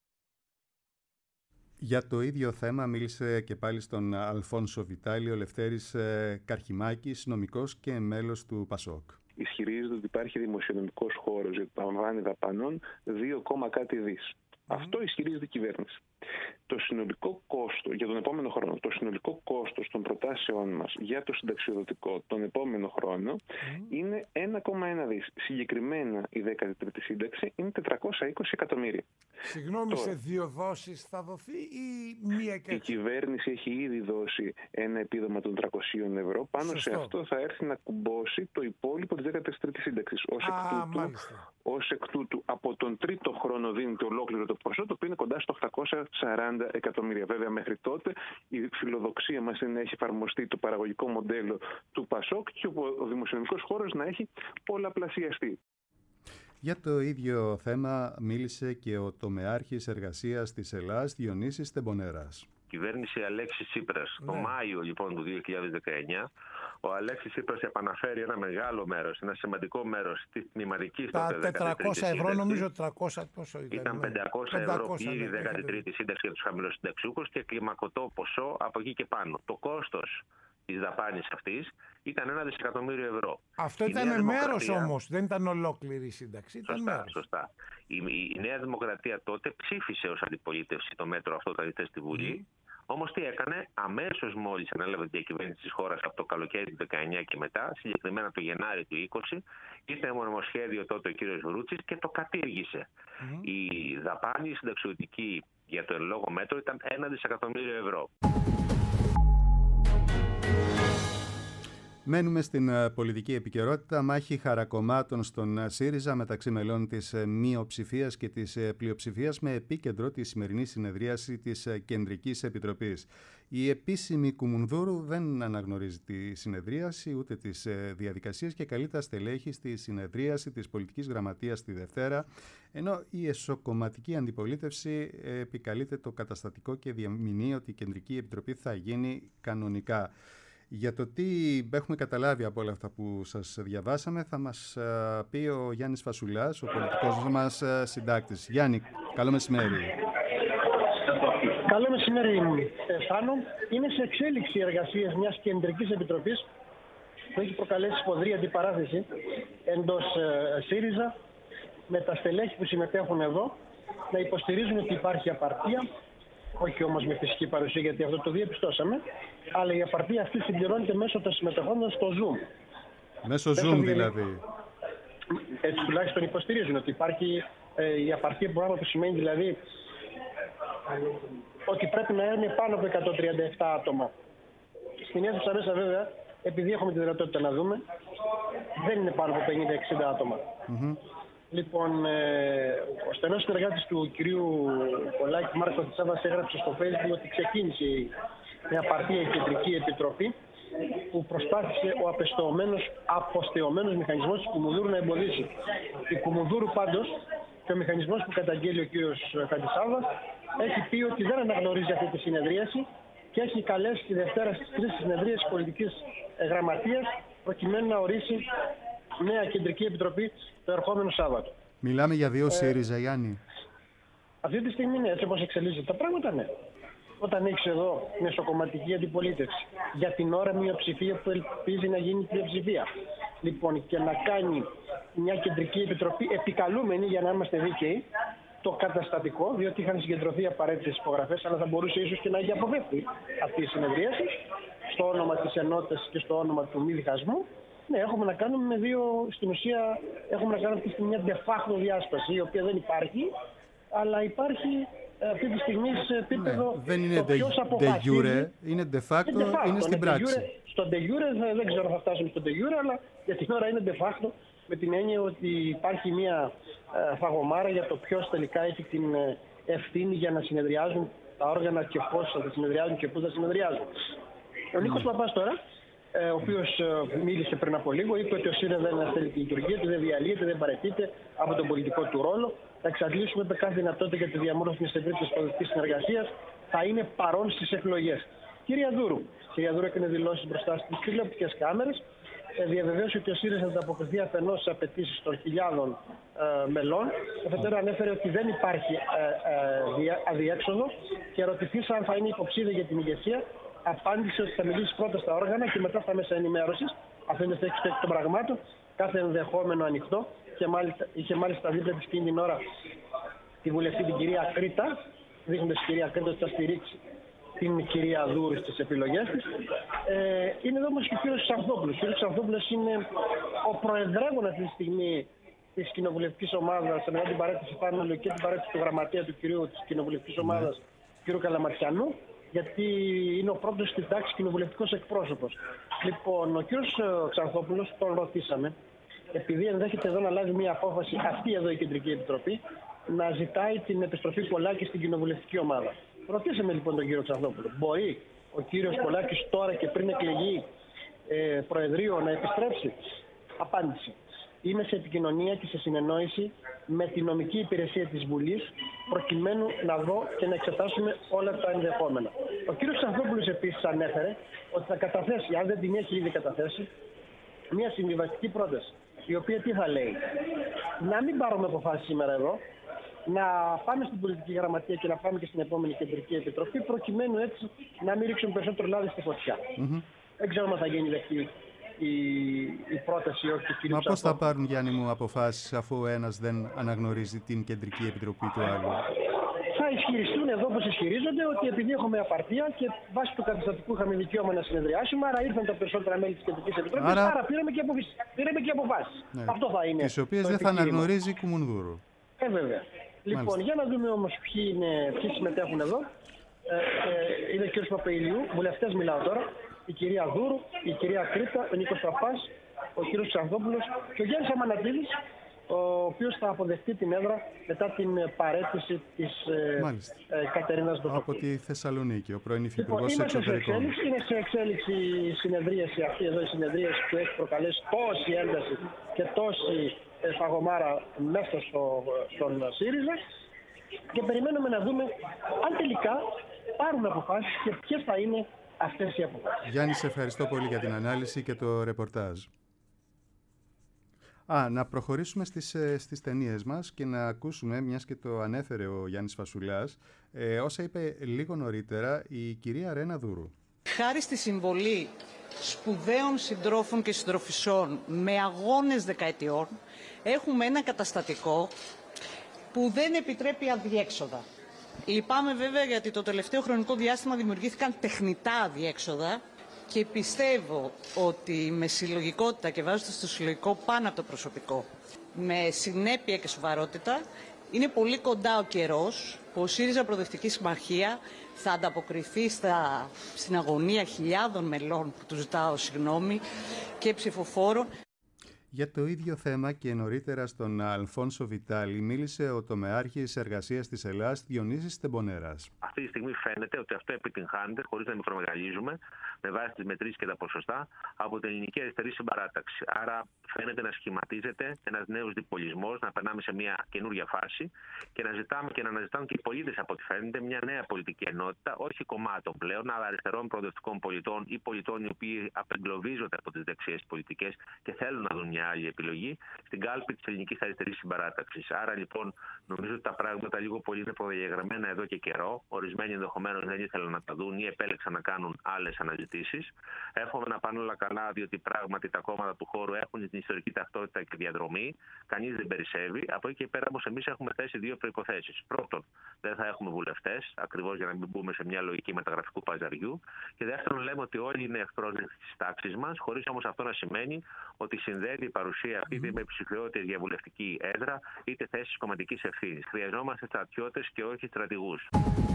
Για το ίδιο θέμα μίλησε και πάλι στον Αλφόνσο Βιτάλη ο Λευτέρης Καρχημάκης, νομικός και μέλος του ΠΑΣΟΚ. Ισχυρίζεται ότι υπάρχει δημοσιονομικός χώρος για το ταμβάνι δαπανών δύο, κάτι δις. Mm. Αυτό ισχυρίζεται η κυβέρνηση. Το συνολικό κόστος για τον επόμενο χρόνο, το συνολικό κόστος των προτάσεών μας για το συνταξιοδοτικό τον επόμενο χρόνο mm. είναι ένα κόμμα ένα δις. Συγκεκριμένα η δέκατη τρίτη σύνταξη είναι τετρακόσια είκοσι εκατομμύρια. Συγγνώμη, Τώρα, σε δύο δόσεις θα δοθεί ή μία και... Η κυβέρνηση έχει ήδη δώσει ένα επίδομα των τριακόσια ευρώ. Πάνω Σωστό. σε αυτό θα έρθει να κουμπώσει το υπόλοιπο της δέκατης τρίτης σύνταξης. Ως εκ τούτου, ως εκ τούτου, από τον τρίτο χρόνο δίνεται ολόκληρο το ποσό, το οποίο είναι κοντά στο οκτακόσια σαράντα εκατομμύρια. Βέβαια, μέχρι τότε η φιλοδοξία μας είναι να έχει εφαρμοστεί το παραγωγικό μοντέλο του ΠΑΣΟΚ και ο δημοσιονομικός χώρος να έχει πολλαπλασιαστεί. Για το ίδιο θέμα μίλησε και ο τομεάρχης εργασίας της Ελλάδας, Διονύσης Τεμπονέρας. Κυβέρνηση Αλέξη Τσίπρας. Ναι. Το Μάιο λοιπόν του δύο χιλιάδες δεκαεννιά, ο Αλέξης Τσίπρας επαναφέρει ένα μεγάλο μέρος, ένα σημαντικό μέρος της τμηματικής τότε δεκατρίτης σύνταξης. Τα τετρακόσια ευρώ, νομίζω τριακόσια τόσο ήταν. Ήταν πεντακόσια ευρώ πλήρη δέκατη τρίτη σύνταξη για τους χαμηλοσυνταξιούχους και κλιμακωτό ποσό από εκεί και πάνω. Το κόστος της δαπάνης αυτής ήταν ένα δισεκατομμύριο ευρώ. Αυτό ήταν μέρος όμως, δεν ήταν ολόκληρη η σύνταξη. Ήταν σωστά, μέρος. σωστά. Η, η Νέα Δημοκρατία τότε ψήφισε ως αντιπολίτευση το μέτρο αυτό όταν ήρθε στη Βουλή. Mm. Όμως τι έκανε, αμέσως μόλις ανέλαβε τη διακυβέρνηση της χώρας από το καλοκαίρι του δεκαεννιά και μετά, συγκεκριμένα το Γενάρη του είκοσι, ήρθε νομοσχέδιο τότε ο κύριος Βρούτσης και το κατήργησε. Mm. Η δαπάνη συνταξιωτική για το εν λόγω μέτρο ήταν ένα δισεκατομμύριο ευρώ. Μένουμε στην πολιτική επικαιρότητα. Μάχη χαρακομμάτων στον ΣΥΡΙΖΑ μεταξύ μελών της μειοψηφίας και της πλειοψηφίας, με επίκεντρο τη σημερινή συνεδρίαση της Κεντρικής Επιτροπής. Η επίσημη Κουμουνδούρου δεν αναγνωρίζει τη συνεδρίαση ούτε τις διαδικασίες και καλεί τα στελέχη στη συνεδρίαση της πολιτικής γραμματείας τη Δευτέρα, ενώ η εσωκομματική αντιπολίτευση επικαλείται το καταστατικό και διαμηνύει ότι η Κεντρική Επιτροπή θα γίνει κανονικά. Για το τι έχουμε καταλάβει από όλα αυτά που σας διαβάσαμε θα μας πει ο Γιάννης Φασουλάς, ο πολιτικός μας συντάκτης. Γιάννη, καλό μεσημέρι. Καλό μεσημέρι, Στάνο. Είναι σε εξέλιξη οι εργασίες μιας Κεντρικής Επιτροπής που έχει προκαλέσει σποδρή αντιπαράθεση εντός ΣΥΡΙΖΑ, με τα στελέχη που συμμετέχουν εδώ να υποστηρίζουν ότι υπάρχει απαρτία. Όχι όμως με φυσική παρουσία, γιατί αυτό το διαπιστώσαμε, αλλά η απαρτία αυτή συμπληρώνεται μέσω των συμμετεχόντων στο Zoom. Μέσω Zoom δηλαδή. Έτσι τουλάχιστον υποστηρίζουν ότι υπάρχει ε, η απαρτία, πράγμα που σημαίνει δηλαδή ότι πρέπει να είναι πάνω από εκατόν τριάντα επτά άτομα. Στην αίθουσα μέσα βέβαια, επειδή έχουμε τη δυνατότητα να δούμε, δεν είναι πάνω από πενήντα εξήντα άτομα. Mm-hmm. Λοιπόν, ε, ο στενός συνεργάτης του κυρίου Πολάκη, Μάρκο Τσάβας, έγραψε στο Facebook ότι ξεκίνησε μια παρτία η Κεντρική Επιτροπή που προσπάθησε ο απεστεωμένος, αποστεωμένος μηχανισμός της Κουμουνδούρου να εμποδίσει. Η Κουμουνδούρου πάντως και ο μηχανισμός που καταγγέλει ο κύριος Χατζησάβας έχει πει ότι δεν αναγνωρίζει αυτή τη συνεδρίαση και έχει καλέσει τη Δευτέρα στις τρεις συνεδρίες της πολιτικής γραμματείας προκειμένου να ορίσει νέα Κεντρική Επιτροπή το ερχόμενο Σάββατο. Μιλάμε για δύο ε, ΣΥΡΙΖΑ, Γιάννη. Αυτή τη στιγμή είναι έτσι όπως εξελίσσεται τα πράγματα, ναι. Όταν έχεις εδώ μεσοκομματική αντιπολίτευση, για την ώρα μειοψηφία που ελπίζει να γίνει πλειοψηφία. Λοιπόν, και να κάνει μια Κεντρική Επιτροπή επικαλούμενη, για να είμαστε δίκαιοι, το καταστατικό, διότι είχαν συγκεντρωθεί απαραίτητες υπογραφές, αλλά θα μπορούσε ίσως και να έχει αποφεύγει αυτή η συνεδρίαση, στο όνομα της ενότητας και στο όνομα του μη διχασμού. Ναι, έχουμε να κάνουμε με δύο, στην ουσία έχουμε να κάνουμε αυτή τη στιγμή μια de facto διάσπαση, η οποία δεν υπάρχει, αλλά υπάρχει αυτή τη στιγμή σε επίπεδο ναι, δεν είναι de, de jure, είναι de facto, de facto είναι στην ναι, πράξη. De jure, στο de jure δεν ξέρω αν θα φτάσουμε στο de jure, αλλά για την ώρα είναι de facto, με την έννοια ότι υπάρχει μια ε, φαγωμάρα για το ποιος τελικά έχει την ευθύνη για να συνεδριάζουν τα όργανα και πώς θα συνεδριάζουν και πού θα συνεδριάζουν. Ο Νίκος Παπάς τώρα, ο οποίος μίλησε πριν από λίγο, είπε ότι ο ΣΥΡΙΖΑ δεν θέλει τη λειτουργία του, δεν διαλύεται, δεν παραιτείται από τον πολιτικό του ρόλο. Θα εξαντλήσουμε με κάθε δυνατότητα για τη διαμόρφωση μιας ευρύτερης πολιτικής συνεργασίας. Θα είναι παρόν στις εκλογές. Κυρία Δούρου, κυρία Δούρου έκανε δηλώσεις μπροστά στις τηλεοπτικές κάμερες. Διαβεβαίωσε ότι ο ΣΥΡΙΖΑ θα ανταποκριθεί αφενός στις απαιτήσεις των χιλιάδων ε, μελών. Αφετέρου ανέφερε ότι δεν υπάρχει ε, ε, αδιέξοδο και ρωτηθήσα αν θα είναι υποψήφια για την ηγεσία. Απάντησε ότι θα μιλήσει πρώτα στα όργανα και μετά στα μέσα ενημέρωσης. Αυτό είναι το έξι των πραγμάτων. Κάθε ενδεχόμενο ανοιχτό. Και μάλιστα, είχε μάλιστα δίπλα της εκείνη την ώρα τη βουλευτή την κυρία Κρήτα, δείχνοντας η κυρία Κρήτα ότι θα στηρίξει την κυρία Δούρου στις επιλογές της. Ε, είναι εδώ όμως και ο κύριος Ξανθόπουλος. Ο κύριος Ξανθόπουλος είναι ο προεδρεύων αυτή τη στιγμή της κοινοβουλευτικής ομάδας, με την παρέτηση πάνω και την παρέτηση του γραμματέα του κυρίου της κοινοβουλευτικής ομάδας, του κ. Καλαματιανού, γιατί είναι ο πρώτος στην τάξη κοινοβουλευτικός εκπρόσωπος. Λοιπόν, ο κύριος Ξανθόπουλος τον ρωτήσαμε, επειδή ενδέχεται εδώ να λάβει μια απόφαση, αυτή εδώ η Κεντρική Επιτροπή, να ζητάει την επιστροφή Πολάκη στην κοινοβουλευτική ομάδα. Ρωτήσαμε λοιπόν τον κύριο Ξανθόπουλο, μπορεί ο κύριος Πολάκης τώρα και πριν εκλεγεί ε, Προεδρείο να επιστρέψει? Απάντηση. Είμαι σε επικοινωνία και σε συνεννόηση με τη νομική υπηρεσία της Βουλής, προκειμένου να δω και να εξετάσουμε όλα τα ενδεχόμενα. Ο κύριος Ξανθόπουλος επίσης ανέφερε ότι θα καταθέσει, αν δεν την έχει ήδη καταθέσει, μια συμβιβαστική πρόταση, η οποία τι θα λέει? Να μην πάρουμε αποφάσεις σήμερα εδώ, να πάμε στην πολιτική γραμματεία και να πάμε και στην επόμενη Κεντρική Επιτροπή, προκειμένου έτσι να μην ρίξουμε περισσότερο λάδι στη φωτιά. Mm-hmm. Δεν ξέρουμε αν θα γίνει δεκτή η, η πρόταση όχι του κ. Μα πώς θα πάρουν, Γιάννη μου, αποφάσεις αφού ο ένας δεν αναγνωρίζει την Κεντρική Επιτροπή του άλλου? Θα ισχυριστούν εδώ όπως ισχυρίζονται ότι επειδή έχουμε απαρτία και βάσει του καταστατικού είχαμε δικαίωμα να συνεδριάσουμε, άρα ήρθαν τα περισσότερα μέλη της Κεντρικής Επιτροπής, άρα, άρα πήραμε και, αποφ... πήραμε και αποφάσεις. Ναι. Αυτό θα είναι. Τις οποίες δεν θα αναγνωρίζει η Κουμουνδούρου. Ε, βέβαια. Λοιπόν, Μάλιστα. για να δούμε όμως ποιοι, είναι, ποιοι συμμετέχουν εδώ. Ε, ε, είναι ο κ. Παπαϊλιού, βουλευτές μιλάω τώρα, η κυρία Δούρου, η κυρία Κρήτα, ο Νίκος Παπάς, ο κ. Ξανθόπουλος και ο Γιάννης Αμανατίδης, ο οποίος θα αποδεχτεί την έδρα μετά την παρέτηση της ε, Κατερίνας Ντοφακή. Από τη Θεσσαλονίκη, ο πρώην Υφυπουργός λοιπόν, Εξωτερικών. Σε είναι σε εξέλιξη η συνεδρίαση αυτή εδώ, η συνεδρίαση που έχει προκαλέσει τόση ένταση και τόση ε, φαγωμάρα μέσα στο, στον ΣΥΡΙΖΑ και περιμένουμε να δούμε αν τελικά πάρουν αποφάσεις και ποιες θα είναι αυτές οι αποφάσεις. Γιάννη, σε ευχαριστώ πολύ για την ανάλυση και το ρεπορτάζ. Α, να προχωρήσουμε στις, στις ταινίες μας και να ακούσουμε, μιας και το ανέφερε ο Γιάννης Φασουλάς, ε, όσα είπε λίγο νωρίτερα η κυρία Ρένα Δούρου. Χάρη στη συμβολή σπουδαίων συντρόφων και συντροφισσών με αγώνες δεκαετιών, έχουμε ένα καταστατικό που δεν επιτρέπει αδιέξοδα. Λυπάμαι βέβαια γιατί το τελευταίο χρονικό διάστημα δημιουργήθηκαν τεχνητά αδιέξοδα και πιστεύω ότι με συλλογικότητα και βάζοντας το συλλογικό πάνω από το προσωπικό, με συνέπεια και σοβαρότητα, είναι πολύ κοντά ο καιρός που ο ΣΥΡΙΖΑ Προοδευτική Συμμαχία θα ανταποκριθεί στα, στην αγωνία χιλιάδων μελών που του ζητάω συγγνώμη και ψηφοφόρων. Για το ίδιο θέμα και νωρίτερα στον Αλφόνσο Βιτάλη μίλησε ο τομεάρχης εργασίας της Ελλάδας Διονύσης Τεμπονέρας. Αυτή τη στιγμή φαίνεται ότι αυτό επιτυγχάνεται, χωρίς να μικρομεγαλίζουμε, με βάση τις μετρήσεις και τα ποσοστά, από την ελληνική αριστερή συμπαράταξη. Άρα φαίνεται να σχηματίζεται ένας νέος διπολισμός, να περνάμε σε μια καινούργια φάση και να ζητάμε και να αναζητάμε και οι πολίτες, από ό,τι φαίνεται, μια νέα πολιτική ενότητα, όχι κομμάτων πλέον, αλλά αριστερών προοδευτικών πολιτών ή πολιτών οι οποίοι απεγκλωβίζονται από τις δεξιές πολιτικές και θέλουν να δουν μια άλλη επιλογή στην κάλπη της ελληνικής αριστερής συμπαράταξης. Άρα λοιπόν νομίζω ότι τα πράγματα λίγο πολύ είναι προδιαγραμμένα εδώ και καιρό. Ορισμένοι ενδεχομένως δεν ήθελαν να τα δουν ή επέλεξαν να κάνουν άλλες αναζητήσεις. Εύχομαι να πάνε όλα καλά, διότι πράγματι τα κόμματα του χώρου έχουν την ιστορική ταυτότητα και διαδρομή. Κανείς δεν περισσεύει. Από εκεί και πέρα όμως εμείς έχουμε θέσει δύο προϋποθέσεις. Πρώτον, δεν θα έχουμε βουλευτές, ακριβώς για να μην μπούμε σε μια λογική μεταγραφικού παζαριού. Και δεύτερον, λέμε ότι όλοι είναι ευπρόσδεκτοι στις τάξεις μας, χωρίς όμως αυτό να σημαίνει ότι συνδέεται η παρουσία αυτή είτε με ψηφιότητες για βουλευτική έδρα είτε θέσεις κομματικής ευθύνης. Χρειαζόμαστε στρατιώτες και όχι στρατηγούς.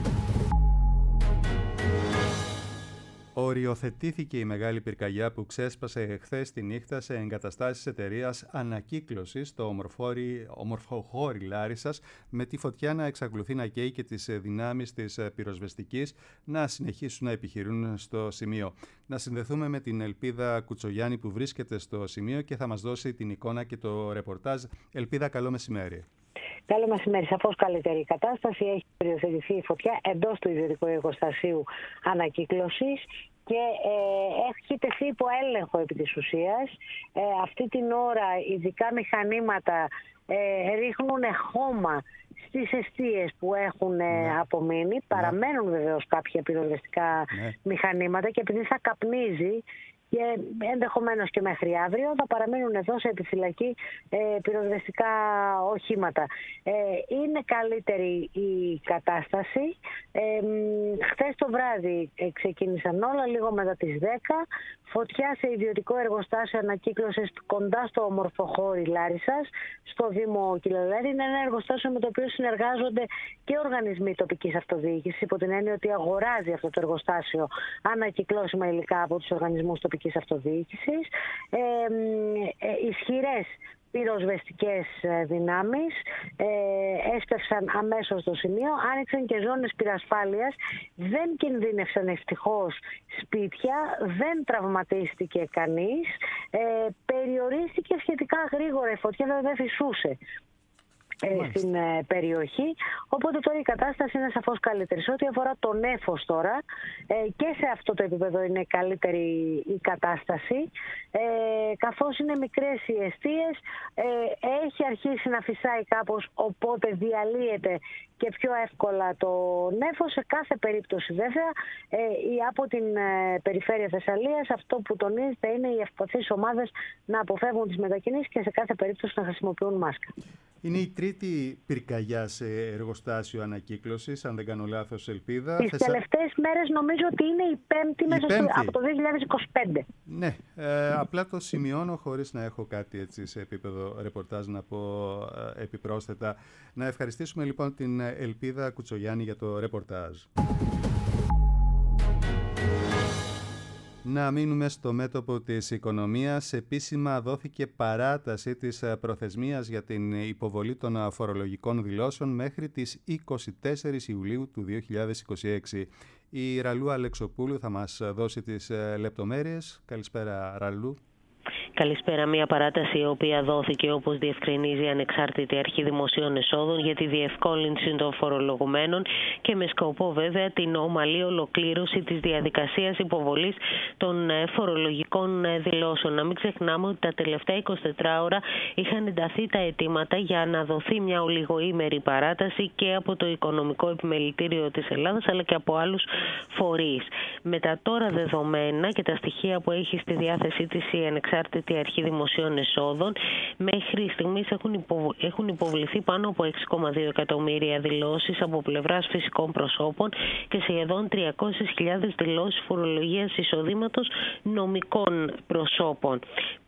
Οριοθετήθηκε η μεγάλη πυρκαγιά που ξέσπασε χθες τη νύχτα σε εγκαταστάσεις εταιρείας ανακύκλωσης στο ομορφοχώρι Λάρισσας, με τη φωτιά να εξακολουθεί να καίει και τις δυνάμεις της πυροσβεστικής να συνεχίσουν να επιχειρούν στο σημείο. Να συνδεθούμε με την Ελπίδα Κουτσογιάννη που βρίσκεται στο σημείο και θα μας δώσει την εικόνα και το ρεπορτάζ. Ελπίδα, καλό μεσημέρι. Καλό μεσημέρι. Σαφώς καλύτερη η κατάσταση. Έχει περιοθετηθεί η φωτιά εντός του ιδιωτικού εργοστασίου ανακύκλωσης και ε, έχει τεθεί υπό έλεγχο επί της ουσίας. Ε, αυτή την ώρα ειδικά μηχανήματα ε, ρίχνουν χώμα στις εστίες που έχουν ε, ναι. απομείνει. Ναι. Παραμένουν βεβαίως κάποια πυροσβεστικά ναι. μηχανήματα και επειδή θα καπνίζει και ενδεχομένως και μέχρι αύριο θα παραμείνουν εδώ σε επιφυλακή ε, πυροσβεστικά οχήματα. Ε, είναι καλύτερη η κατάσταση. Ε, χθες το βράδυ ε, ξεκίνησαν όλα λίγο μετά τις δέκα. Φωτιά σε ιδιωτικό εργοστάσιο ανακύκλωσης κοντά στο ομορφοχώρι Λάρισσας, στο Δήμο Κιλελέρη. Είναι ένα εργοστάσιο με το οποίο συνεργάζονται και οργανισμοί τοπικής αυτοδιοίκησης, υπό την έννοια ότι αγοράζει αυτό το εργοστάσιο ανακυκλώσιμα υλικά από τους οργανισμούς τοπικής αυτοδιοίκησης. Ε, ε, ισχυρές πυροσβεστικές δυνάμεις ε, έστευσαν αμέσως στο σημείο, άνοιξαν και ζώνες πυρασφάλειας, δεν κινδύνευσαν ευτυχώς σπίτια, δεν τραυματίστηκε κανείς, ε, περιορίστηκε σχετικά γρήγορα η φωτιά, βέβαια δεν φυσούσε. ε, στην ε, περιοχή. Οπότε τώρα η κατάσταση είναι σαφώς καλύτερη. Σε ό,τι αφορά το νέφος τώρα, ε, και σε αυτό το επίπεδο είναι καλύτερη η κατάσταση. Ε, καθώς είναι μικρές οι εστίες, ε, έχει αρχίσει να φυσάει κάπως, οπότε διαλύεται και πιο εύκολα το νέφος. Σε κάθε περίπτωση βέβαια, ε, από την ε, περιφέρεια Θεσσαλίας, αυτό που τονίζεται είναι οι ευπαθείς ομάδες να αποφεύγουν τις μετακινήσεις και σε κάθε περίπτωση να χρησιμοποιούν μάσκα. Είναι η τρίτη πυρκαγιά σε εργοστάσιο ανακύκλωσης, αν δεν κάνω λάθος, Ελπίδα. Τις Θεσσα... τελευταίες μέρες νομίζω ότι είναι η πέμπτη η μέσα πέμπτη. Στο, από το δύο χιλιάδες είκοσι πέντε. Ναι, ε, απλά το σημειώνω χωρίς να έχω κάτι έτσι σε επίπεδο ρεπορτάζ να πω ε, επιπρόσθετα. Να ευχαριστήσουμε λοιπόν την Ελπίδα Κουτσογιάννη για το ρεπορτάζ. Να μείνουμε στο μέτωπο της οικονομίας. Επίσημα δόθηκε παράταση της προθεσμίας για την υποβολή των φορολογικών δηλώσεων μέχρι τις είκοσι τέσσερις Ιουλίου του δύο χιλιάδες είκοσι έξι. Η Ραλού Αλεξοπούλου θα μας δώσει τις λεπτομέρειες. Καλησπέρα, Ραλού. Καλησπέρα. Μια παράταση η οποία δόθηκε, όπως διευκρινίζει η Ανεξάρτητη Αρχή Δημοσίων Εσόδων, για τη διευκόλυνση των φορολογουμένων και με σκοπό βέβαια την ομαλή ολοκλήρωση της διαδικασίας υποβολής των φορολογικών δηλώσεων. Να μην ξεχνάμε ότι τα τελευταία είκοσι τέσσερις ώρα είχαν ενταθεί τα αιτήματα για να δοθεί μια ολιγοήμερη παράταση και από το Οικονομικό Επιμελητήριο της Ελλάδας αλλά και από άλλους φορείς. Με τα τώρα δεδομένα και τα στοιχεία που έχει στη διάθεσή της η Ανεξάρτητη Αρχή Δημοσίων Εσόδων, μέχρι στιγμής έχουν, υποβ... έχουν υποβληθεί πάνω από έξι κόμμα δύο εκατομμύρια δηλώσεις από πλευράς φυσικών προσώπων και σχεδόν τριακόσιες χιλιάδες δηλώσεις φορολογίας εισοδήματος νομικών προσώπων.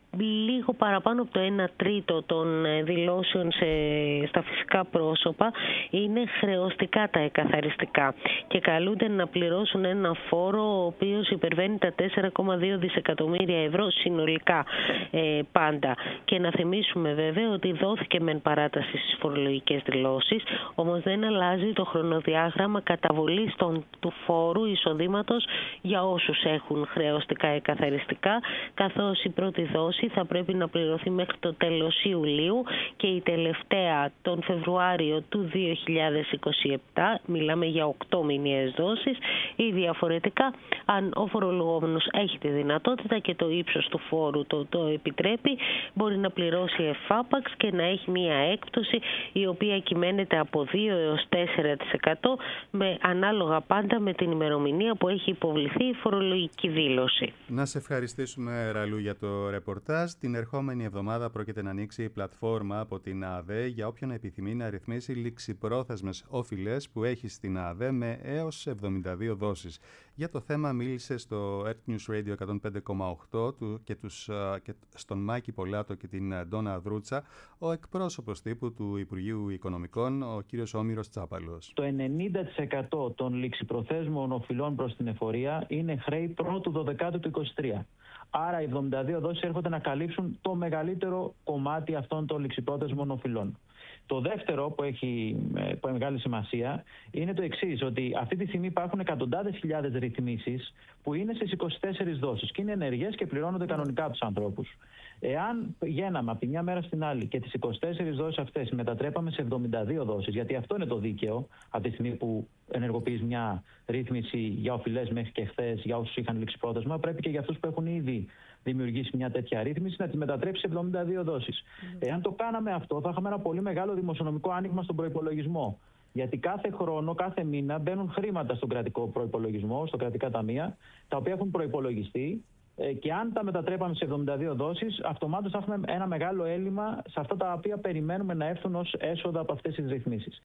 Λίγο παραπάνω από το ένα τρίτο των δηλώσεων σε, στα φυσικά πρόσωπα είναι χρεωστικά τα εκαθαριστικά και καλούνται να πληρώσουν ένα φόρο ο οποίος υπερβαίνει τα τέσσερα κόμμα δύο δισεκατομμύρια ευρώ συνολικά ε, πάντα. Και να θυμίσουμε βέβαια ότι δόθηκε μεν παράταση στις φορολογικές δηλώσεις, όμως δεν αλλάζει το χρονοδιάγραμμα καταβολής των, του φόρου εισοδήματος για όσους έχουν χρεωστικά εκαθαριστικά, καθώς η πρώτη δόση θα πρέπει να πληρωθεί μέχρι το τέλος Ιουλίου και η τελευταία τον Φεβρουάριο του δύο χιλιάδες είκοσι επτά. Μιλάμε για οκτώ μηνιαίες δόσεις ή διαφορετικά, αν ο φορολογούμενος έχει τη δυνατότητα και το ύψος του φόρου το, το επιτρέπει, μπορεί να πληρώσει εφάπαξ και να έχει μία έκπτωση η οποία κυμαίνεται από δύο έως τέσσερα τοις εκατό με ανάλογα πάντα με την ημερομηνία που έχει υποβληθεί η φορολογική δήλωση. Να σε ευχαριστήσουμε, Ραλού, για το ρεπορτάζ. Την ερχόμενη εβδομάδα πρόκειται να ανοίξει η πλατφόρμα από την ΑΔΕ για όποιον επιθυμεί να ρυθμίσει ληξιπρόθεσμες οφειλές που έχει στην ΑΔΕ με έως εβδομήντα δύο δόσεις. Για το θέμα μίλησε στο Earth News Radio εκατόν πέντε κόμμα οκτώ του και, τους, και στον Μάκη Πολάτο και την Ντόνα Δρούτσα ο εκπρόσωπος τύπου του Υπουργείου Οικονομικών, ο κύριος Όμηρος Τσάπαλος. Το ενενήντα τοις εκατό των ληξιπροθέσμων οφειλών προς την εφορία είναι χρέη πρώτου δωδεκάτου του είκοσι τρία. Άρα οι εβδομήντα δύο δόσεις έρχονται να καλύψουν το μεγαλύτερο κομμάτι αυτών των ληξιπρόθεσμων οφειλών. Το δεύτερο που έχει, που έχει μεγάλη σημασία είναι το εξής, ότι αυτή τη στιγμή υπάρχουν εκατοντάδες χιλιάδες ρυθμίσεις που είναι στις είκοσι τέσσερις δόσεις και είναι ενεργές και πληρώνονται κανονικά από τους ανθρώπους. Εάν πηγαίναμε από τη μια μέρα στην άλλη και τις είκοσι τέσσερις δόσεις αυτές μετατρέπαμε σε εβδομήντα δύο δόσεις, γιατί αυτό είναι το δίκαιο από τη στιγμή που ενεργοποιείς μια ρύθμιση για οφειλές μέχρι και χθες για όσους είχαν ληξιπρόθεσμα, πρέπει και για αυτούς που έχουν ήδη δημιουργήσει μια τέτοια ρύθμιση να τη μετατρέψει σε εβδομήντα δύο δόσεις. Mm. Εάν το κάναμε αυτό, θα είχαμε ένα πολύ μεγάλο δημοσιονομικό άνοιγμα στον προϋπολογισμό. Γιατί κάθε χρόνο, κάθε μήνα μπαίνουν χρήματα στον κρατικό προϋπολογισμό, στα κρατικά ταμεία, τα οποία έχουν προϋπολογιστεί. Και αν τα μετατρέπαμε σε εβδομήντα δύο δόσεις, αυτομάτως θα έχουμε ένα μεγάλο έλλειμμα σε αυτά τα οποία περιμένουμε να έρθουν ως έσοδα από αυτές τις ρυθμίσεις.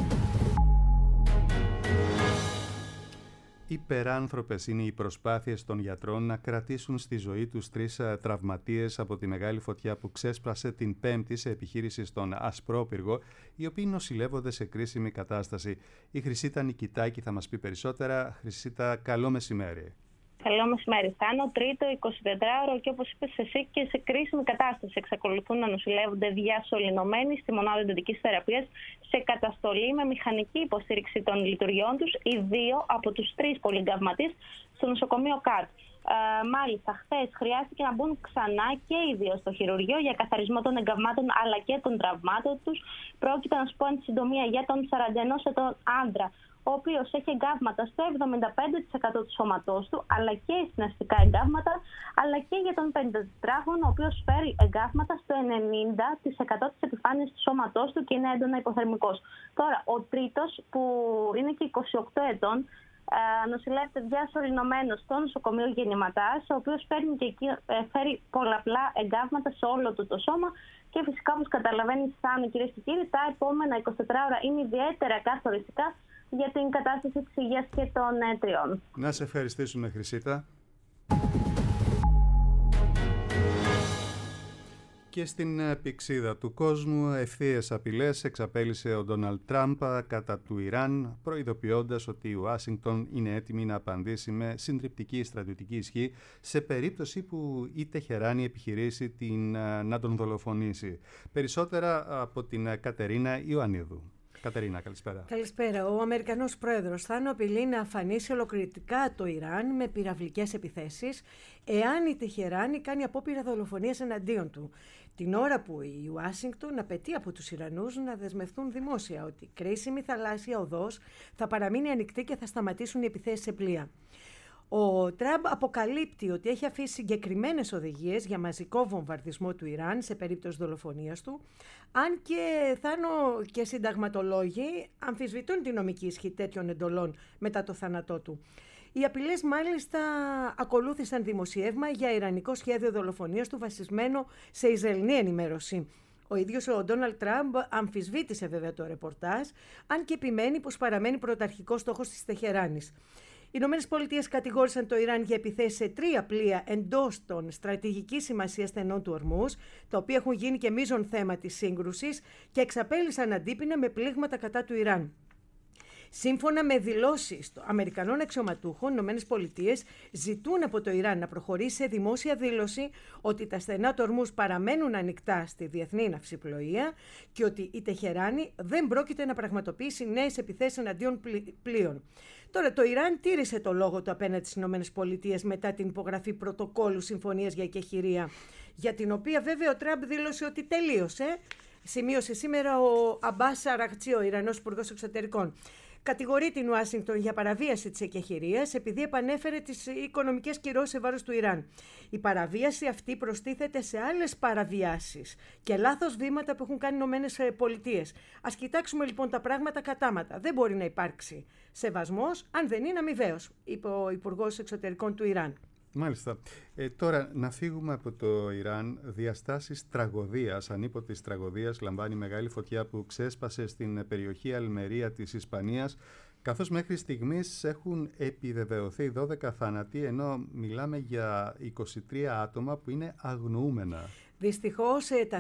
Υπεράνθρωπες είναι οι προσπάθειες των γιατρών να κρατήσουν στη ζωή τους τρεις τραυματίες από τη μεγάλη φωτιά που ξέσπασε την Πέμπτη σε επιχείρηση στον Ασπρόπυργο, οι οποίοι νοσηλεύονται σε κρίσιμη κατάσταση. Η Χρυσίτα Νικητάκη θα μας πει περισσότερα. Χρυσίτα, καλό μεσημέρι. Καλό μεσημέρι. Θάνο, τρίτο εικοσιτετράωρο και όπως είπες εσύ και σε κρίσιμη κατάσταση. Εξακολουθούν να νοσηλεύονται διασωληνωμένοι στη μονάδα εντατικής θεραπείας σε καταστολή με μηχανική υποστήριξη των λειτουργιών τους οι δύο από τους τρεις πολυγκαυματίες στο νοσοκομείο ΚΑΡΤ. Ε, μάλιστα, χθες χρειάστηκε να μπουν ξανά και οι δύο στο χειρουργείο για καθαρισμό των εγκαυμάτων αλλά και των τραυμάτων τους. Πρόκειται, να σου πω εν συντομία, για τον σαράντα ενός ετών άντρα, ο οποίος έχει εγκάβματα στο εβδομήντα πέντε τοις εκατό του σώματός του, αλλά και συναστικά εγκάβματα, αλλά και για τον πενηντατετράχρονο, ο οποίος φέρει εγκάβματα στο ενενήντα τοις εκατό της επιφάνειας του σώματός του και είναι έντονα υποθερμικός. Τώρα, ο τρίτος, που είναι και είκοσι οκτώ ετών, νοσηλεύεται διασωληνωμένος στο νοσοκομείο Γεννηματάς, ο οποίος φέρνει και εκεί, φέρει πολλαπλά εγκάβματα σε όλο του το σώμα. Και φυσικά, όπως καταλαβαίνεις, Θάνο, κυρίες και κύριοι, τα επόμενα εικοσιτέσσερις ώρα είναι ιδιαίτερα καθοριστικά για την κατάσταση της υγείας και των ε, τριών. Να σε ευχαριστήσουμε, Χρυσίτα. Και στην πηξίδα του κόσμου, ευθείες απειλές εξαπέλυσε ο Ντόναλντ Τραμπ κατά του Ιράν, προειδοποιώντας ότι η Ουάσιγκτον είναι έτοιμη να απαντήσει με συντριπτική στρατιωτική ισχύ σε περίπτωση που η Τεχεράνη επιχειρήσει την, να τον δολοφονήσει. Περισσότερα από την Κατερίνα Ιωαννίδου. Κατερίνα, καλησπέρα. Καλησπέρα. Ο Αμερικανός πρόεδρος Θάνο απειλεί να αφανίσει ολοκληρωτικά το Ιράν με πυραυλικές επιθέσεις εάν η Τεχεράνη κάνει απόπειρα δολοφονίας εναντίον του. Την ώρα που η Ουάσιγκτον απαιτεί από τους Ιρανούς να δεσμευτούν δημόσια ότι η κρίσιμη θαλάσσια οδός θα παραμείνει ανοιχτή και θα σταματήσουν οι επιθέσεις σε πλοία. Ο Τραμπ αποκαλύπτει ότι έχει αφήσει συγκεκριμένες οδηγίες για μαζικό βομβαρδισμό του Ιράν σε περίπτωση δολοφονίας του, αν και Θάνο και συνταγματολόγοι αμφισβητούν τη νομική ισχύ τέτοιων εντολών μετά το θάνατό του. Οι απειλές μάλιστα ακολούθησαν δημοσιεύμα για ιρανικό σχέδιο δολοφονίας του βασισμένο σε Ισραηλινή ενημέρωση. Ο ίδιος ο Ντόναλντ Τραμπ αμφισβήτησε βέβαια το ρεπορτάζ, αν και επιμένει πως παραμένει πρωταρχικός στόχος της Τεχεράνης. Οι Ηνωμένες Πολιτείες κατηγόρησαν το Ιράν για επιθέσεις σε τρία πλοία εντός των στρατηγικής σημασίας στενών του Ορμούζ, τα οποία έχουν γίνει και μείζον θέμα της σύγκρουσης και εξαπέλυσαν αντίπεινα με πλήγματα κατά του Ιράν. Σύμφωνα με δηλώσεις των Αμερικανών αξιωματούχων, οι Ηνωμένες Πολιτείες ζητούν από το Ιράν να προχωρήσει σε δημόσια δήλωση ότι τα στενά του Ορμούζ παραμένουν ανοιχτά στη διεθνή ναυσιπλοεία και ότι η Τεχεράνη δεν πρόκειται να πραγματοποιήσει νέες επιθέσεις εναντίον πλοίων. Τώρα, το Ιράν τήρησε το λόγο του απέναντι στις Ηνωμένες Πολιτείες μετά την υπογραφή πρωτοκόλλου συμφωνίας για εκεχηρία, για την οποία βέβαια ο Τραμπ δήλωσε ότι τελείωσε. Σημείωσε σήμερα ο Αμπάς Αραγτσί, ο Ιρανός Υπουργός Εξωτερικών. Κατηγορεί την Ουάσιγκτον για παραβίαση της εκεχηρίας επειδή επανέφερε τις οικονομικές κυρώσεις σε βάρος του Ιράν. Η παραβίαση αυτή προστίθεται σε άλλες παραβιάσεις και λάθος βήματα που έχουν κάνει οι Ηνωμένες Πολιτείες. Ας κοιτάξουμε λοιπόν τα πράγματα κατάματα. Δεν μπορεί να υπάρξει σεβασμός αν δεν είναι αμοιβαίος, είπε ο Υπουργός Εξωτερικών του Ιράν. Μάλιστα. Ε, τώρα να φύγουμε από το Ιράν. Διαστάσεις τραγωδίας, ανίποτης τραγωδίας, λαμβάνει μεγάλη φωτιά που ξέσπασε στην περιοχή Αλμερία της Ισπανίας, καθώς μέχρι στιγμής έχουν επιβεβαιωθεί δώδεκα θάνατοι, ενώ μιλάμε για είκοσι τρία άτομα που είναι αγνοούμενα. Δυστυχώς τα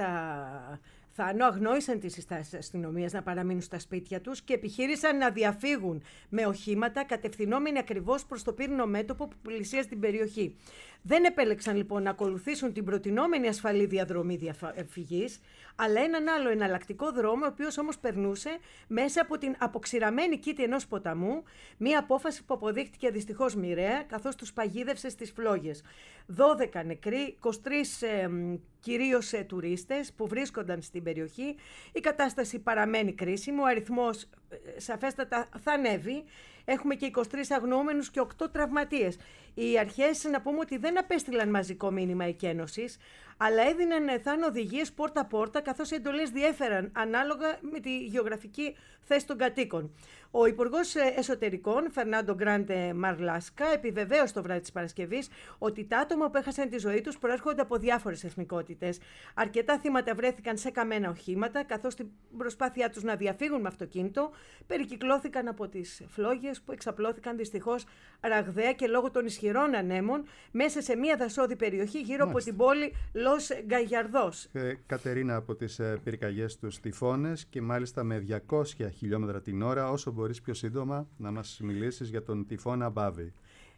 θύματα Θάνο αγνόησαν τις συστάσεις της αστυνομίας να παραμείνουν στα σπίτια τους και επιχείρησαν να διαφύγουν με οχήματα κατευθυνόμενοι ακριβώς προς το πύρινο μέτωπο που πλησίασε την περιοχή. Δεν επέλεξαν λοιπόν να ακολουθήσουν την προτινόμενη ασφαλή διαδρομή διαφυγής, αλλά έναν άλλο εναλλακτικό δρόμο, ο οποίος όμως περνούσε μέσα από την αποξηραμένη κήτη ενός ποταμού, μία απόφαση που αποδείχτηκε δυστυχώς μοιραία, καθώς τους παγίδευσε στις φλόγες. δώδεκα νεκροί, είκοσι τρεις ε, κυρίως ε, τουρίστες που βρίσκονταν στην περιοχή. Η κατάσταση παραμένει κρίσιμη, ο αριθμός ε, σαφέστατα θα ανέβει. Έχουμε και είκοσι τρεις αγνοούμενους και οκτώ τραυματίες. Οι αρχές, να πούμε ότι δεν απέστειλαν μαζικό μήνυμα εκένωσης, αλλά έδιναν Θάνο οδηγίες πόρτα-πόρτα, καθώς οι εντολές διέφεραν ανάλογα με τη γεωγραφική θέση των κατοίκων. Ο Υπουργός Εσωτερικών, Φερνάντο Γκράντε Μαρλάσκα, επιβεβαίωσε το βράδυ της Παρασκευής ότι τα άτομα που έχασαν τη ζωή τους προέρχονται από διάφορες εθνικότητες. Αρκετά θύματα βρέθηκαν σε καμένα οχήματα, καθώς στην προσπάθειά τους να διαφύγουν με αυτοκίνητο, περικυκλώθηκαν από τις φλόγες που εξαπλώθηκαν δυστυχώς ραγδαία και λόγω των ισχυρών ανέμων μέσα σε μια δασόδη περιοχή γύρω Μάλιστα. από την πόλη Λος Γκαγιαρδός. Ε, Κατερίνα, από τις ε, πυρκαγιές τους τυφώνες και μάλιστα με διακόσια χιλιόμετρα την ώρα, όσο μπορείς πιο σύντομα να μας μιλήσεις για τον τυφώνα Μπάβη.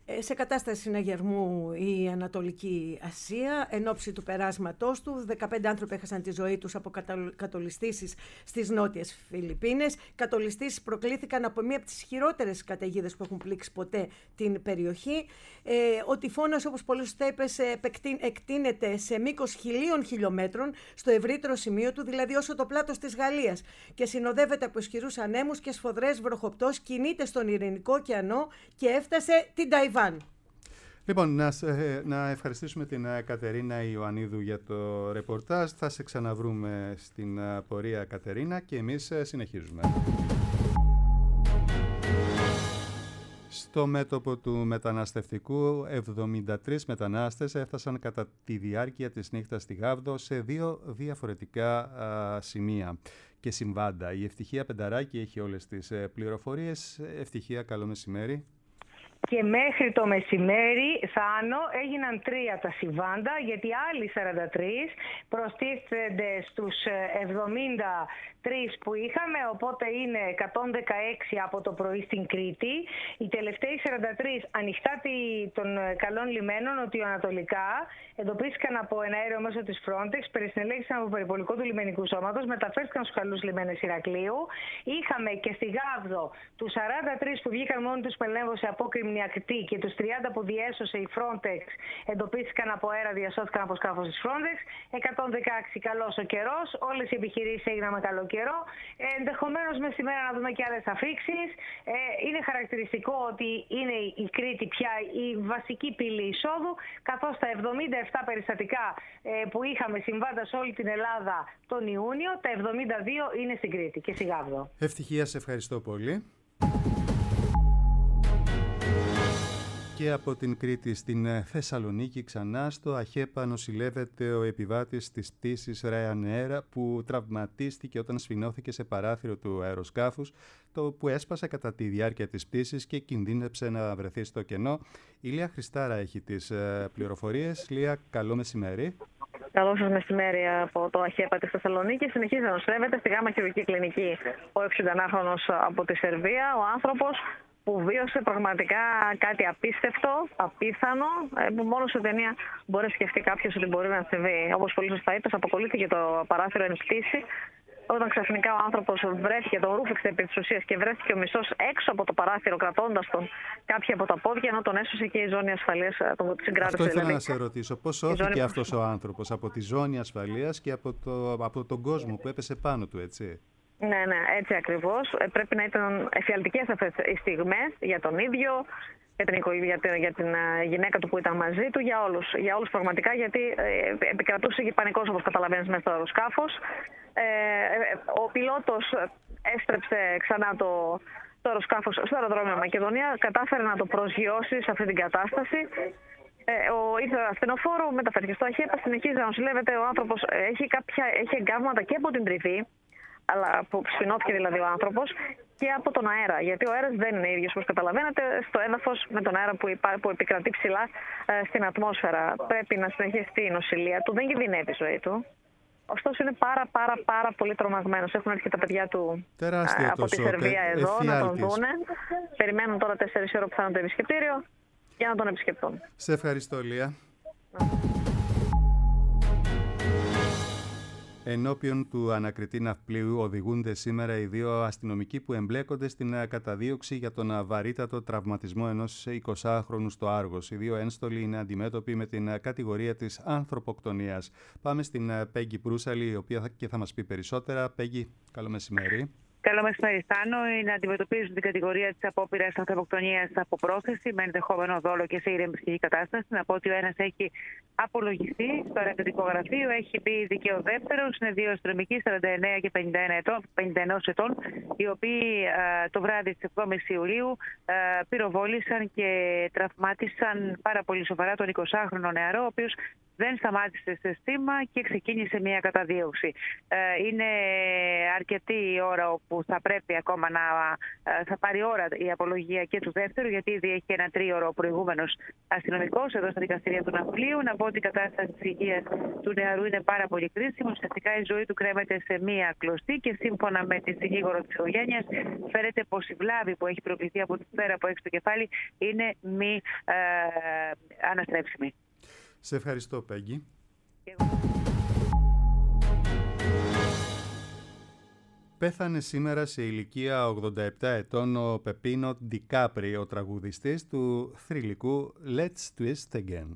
Σε κατάσταση συναγερμού η Ανατολική Ασία, εν ώψη του περάσματός του, δεκαπέντε άνθρωποι έχασαν τη ζωή τους από κατολιστήσεις στις νότιες Φιλιππίνες. Κατολιστήσεις προκλήθηκαν από μία από τις χειρότερες καταιγίδες που έχουν πλήξει ποτέ την περιοχή. Ε, ο τυφώνας, όπως πολύ σωστά είπες, εκτείνεται σε μήκος χιλίων χιλιόμετρων στο ευρύτερο σημείο του, δηλαδή όσο το πλάτος της Γαλλίας, και συνοδεύεται από ισχυρούς ανέμους και σφοδρές βροχοπτώσεις, κινείται στον Ειρηνικό ωκεανό και έφτασε την Ταϊβάν. Λοιπόν, να, να ευχαριστήσουμε την Κατερίνα Ιωαννίδου για το ρεπορτάζ. Θα σε ξαναβρούμε στην πορεία, Κατερίνα, και εμείς συνεχίζουμε. Στο μέτωπο του μεταναστευτικού, εβδομήντα τρεις μετανάστες έφτασαν κατά τη διάρκεια της νύχτας στη Γάβδο σε δύο διαφορετικά α, σημεία και συμβάντα. Η Ευτυχία Πενταράκη έχει όλες τις πληροφορίες. Ευτυχία, καλό μεσημέρι. Και μέχρι το μεσημέρι, Θάνο, έγιναν τρία τα συμβάντα, γιατί άλλοι σαράντα τρεις προστίθενται στους εβδομήντα τρεις που είχαμε, οπότε είναι εκατόν δεκαέξι από το πρωί στην Κρήτη. Οι τελευταίοι σαράντα τρεις ανοιχτά των καλών λιμένων νοτιοανατολικά εντοπίστηκαν από ένα αέριο μέσω της Frontex, περισυνελέγησαν από περιπολικό του λιμενικού σώματος, μεταφέρθηκαν στους καλούς λιμένες Ηρακλείου. Είχαμε και στη Γάβδο τους σαράντα τρεις που βγήκαν μόνοι τους με λέμβο σε απόκρημνη ακτή και τους τριάντα που διέσωσε η Frontex εντοπίστηκαν από αέρα, διασώθηκαν από σκάφος της Frontex. εκατόν δεκαέξι καλός ο καιρός, όλες οι επιχειρήσεις έγιναν με καλό καιρό. Ε, ενδεχομένως μεσημέρα να δούμε και άλλες αφίξεις. Ε, είναι χαρακτηριστικό ότι είναι η Κρήτη πια η βασική πύλη εισόδου, καθώς τα εβδομήντα επτά περιστατικά ε, που είχαμε συμβάντα σε όλη την Ελλάδα τον Ιούνιο, τα εβδομήντα δύο είναι στην Κρήτη και στη Γάβδο. Ευτυχία, σε ευχαριστώ πολύ. Και από την Κρήτη στην Θεσσαλονίκη ξανά, στο ΑΧΕΠΑ νοσηλεύεται ο επιβάτης της πτήσης Ryanair που τραυματίστηκε όταν σφινώθηκε σε παράθυρο του αεροσκάφους, το που έσπασε κατά τη διάρκεια της πτήσης και κινδύνεψε να βρεθεί στο κενό. Η Λία Χριστάρα έχει τις πληροφορίες. Λία, καλό μεσημέρι. Καλό σας μεσημέρι από το ΑΧΕΠΑ της Θεσσαλονίκης. Συνεχίζει να νοσηλεύεται στη Γάμα Χειρουργική Κλινική ο εξήντα από τη Σερβία, ο άνθρωπος που βίωσε πραγματικά κάτι απίστευτο, απίθανο, που μόνο σε ταινία μπορεί να σκεφτεί κάποιος ότι μπορεί να συμβεί. Όπως πολύ σωστά είπες, αποκολλήθηκε το παράθυρο εν πτήση, όταν ξαφνικά ο άνθρωπος βρέθηκε, τον ρούφηξε επί της ουσίας και βρέθηκε ο μισθός έξω από το παράθυρο, κρατώντας τον κάποια από τα πόδια, ενώ τον έσωσε και η ζώνη ασφαλείας τον συγκράτησε. Αυτό ήθελα δηλαδή. να σε ρωτήσω. Πώς σώθηκε ζώνη... αυτός ο άνθρωπος από τη ζώνη ασφαλείας και από, το, από τον κόσμο που έπεσε πάνω του, έτσι? Ναι, ναι, έτσι ακριβώς. Πρέπει να ήταν εφιαλτικές αυτές οι στιγμές για τον ίδιο, για την, για, την, για την γυναίκα του που ήταν μαζί του, για όλους. Για όλους πραγματικά, γιατί ε, επικρατούσε και πανικός, όπως καταλαβαίνεις, μέσα στο αεροσκάφος. Ε, ο πιλότος έστρεψε ξανά το, το αεροσκάφος στο αεροδρόμιο Μακεδονία, κατάφερε να το προσγειώσει σε αυτή την κατάσταση. Ε, ο ήρθε ασθενοφόρο, μεταφέρθηκε στο ΑΧΕΠΑ, συνεχίζει να νοσηλεύεται. Ο άνθρωπος έχει, κάποια, έχει εγκάβματα και από την τριβή, αλλά που σφινώθηκε δηλαδή ο άνθρωπος, και από τον αέρα. Γιατί ο αέρας δεν είναι ίδιος, όπως καταλαβαίνετε, στο έδαφος με τον αέρα που, υπά, που επικρατεί ψηλά ε, στην ατμόσφαιρα. Πρέπει να συνεχιστεί η νοσηλεία του, δεν κινδυνεύει η ζωή του. Ωστόσο είναι πάρα πάρα πάρα πολύ τρομαγμένος. Έχουν έρθει και τα παιδιά του ε, από τη Σερβία και εδώ εφιάλτης. Να τον δούνε. Περιμένουν τώρα τέσσερις ώρα που θα είναι το επισκεπτήριο για να τον επισκεπτούν. Σε ευχαριστώ, Λία. Ενώπιον του ανακριτή ναυπλίου οδηγούνται σήμερα οι δύο αστυνομικοί που εμπλέκονται στην καταδίωξη για τον βαρύτατο τραυματισμό ενός εικοσάχρονου στο Άργος. Οι δύο ένστολοι είναι αντιμέτωποι με την κατηγορία της ανθρωποκτονίας. Πάμε στην Πέγγι Προύσαλη, η οποία και θα μας πει περισσότερα. Πέγγι, καλό μεσημέρι. Καλό μεσημέρι, Θάνο. Είναι να αντιμετωπίζουν την κατηγορία της απόπειρας ανθρωποκτονίας από πρόθεση με ενδεχόμενο δόλο και σε ήρεμη ψυχική κατάσταση. Να πω ότι ο ένας έχει απολογηθεί στο ερευνητικό γραφείο, έχει μπει δικαίω δεύτερος. Είναι δύο αστυνομικοί, σαράντα εννέα και πενήντα ένα ετών, πενήντα ένα ετών, οι οποίοι α, το βράδυ της εβδόμης Ιουλίου α, πυροβόλησαν και τραυμάτισαν πάρα πολύ σοβαρά τον εικοσάχρονο νεαρό, ο οποίος δεν σταμάτησε σε στήμα και ξεκίνησε μια καταδίωξη. Είναι αρκετή η ώρα όπου θα πρέπει ακόμα να θα πάρει ώρα η απολογία και του δεύτερου, γιατί ήδη έχει ένα τρίωρο ο προηγούμενος αστυνομικός εδώ στα δικαστήρια του Ναυπλίου. Να πω ότι η κατάσταση της υγείας του νεαρού είναι πάρα πολύ κρίσιμη. Ουσιαστικά η ζωή του κρέμεται σε μία κλωστή και σύμφωνα με τη συνήγορο της οικογένειας φαίνεται πως η βλάβη που έχει προκληθεί από τη σφαίρα που έχει στο κεφάλι είναι μη ε, αναστρέψιμη. Σε ευχαριστώ, Πέγγι. Πέθανε σήμερα σε ηλικία ογδόντα επτά ετών ο Πεπίνο Ντικάπρι, ο τραγουδιστής του θρυλικού Let's Twist Again.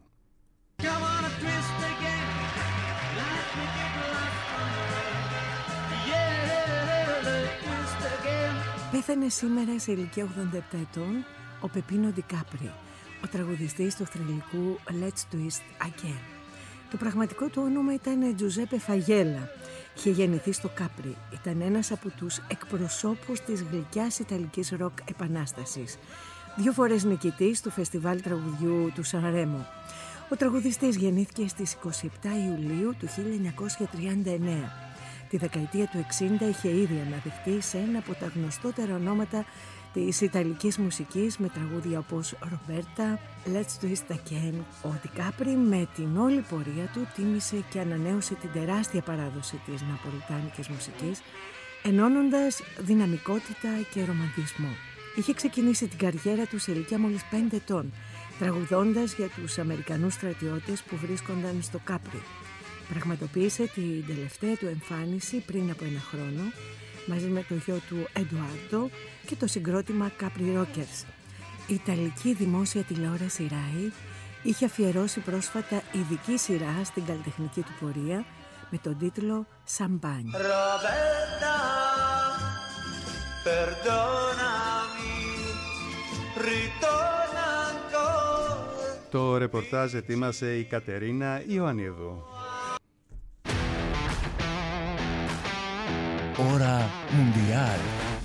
Πέθανε σήμερα σε ηλικία ογδόντα επτά ετών ο Πεπίνο Ντικάπρι, ο τραγουδιστής του θρυλικού Let's Twist Again. Το πραγματικό του όνομα ήταν Τζουζέπε Φαγέλα. Είχε γεννηθεί στο Κάπρι. Ήταν ένας από τους εκπροσώπους της γλυκιάς ιταλικής ροκ επανάστασης. Δύο φορές νικητής του φεστιβάλ τραγουδιού του Σανρέμο. Ο τραγουδιστής γεννήθηκε στις είκοσι επτά Ιουλίου του χίλια εννιακόσια τριάντα εννέα. Τη δεκαετία του εξήντα είχε ήδη αναδειχθεί σε ένα από τα γνωστότερα ονόματα της ιταλικής μουσικής με τραγούδια όπως «Ρομπέρτα», «Let's Twist Again». Ο Ντικάπρι με την όλη πορεία του τίμησε και ανανέωσε την τεράστια παράδοση της ναπολιτάνικης μουσικής, ενώνοντας δυναμικότητα και ρομαντισμό. Είχε ξεκινήσει την καριέρα του σε ηλικία μόλις πέντε ετών, τραγουδώντας για τους Αμερικανούς στρατιώτες που βρίσκονταν στο Κάπρι. Πραγματοποίησε την τελευταία του εμφάνιση πριν από ένα χρόνο, μαζί με το γιο του Εντουάρντο και το συγκρότημα Capri Rockers. Η Ιταλική δημόσια τηλεόραση Rai είχε αφιερώσει πρόσφατα ειδική σειρά στην καλλιτεχνική του πορεία με τον τίτλο «Σαμπάνι». Το ρεπορτάζ ετοίμασε η Κατερίνα Ιωαννίδου. Ώρα Μουντιάλ.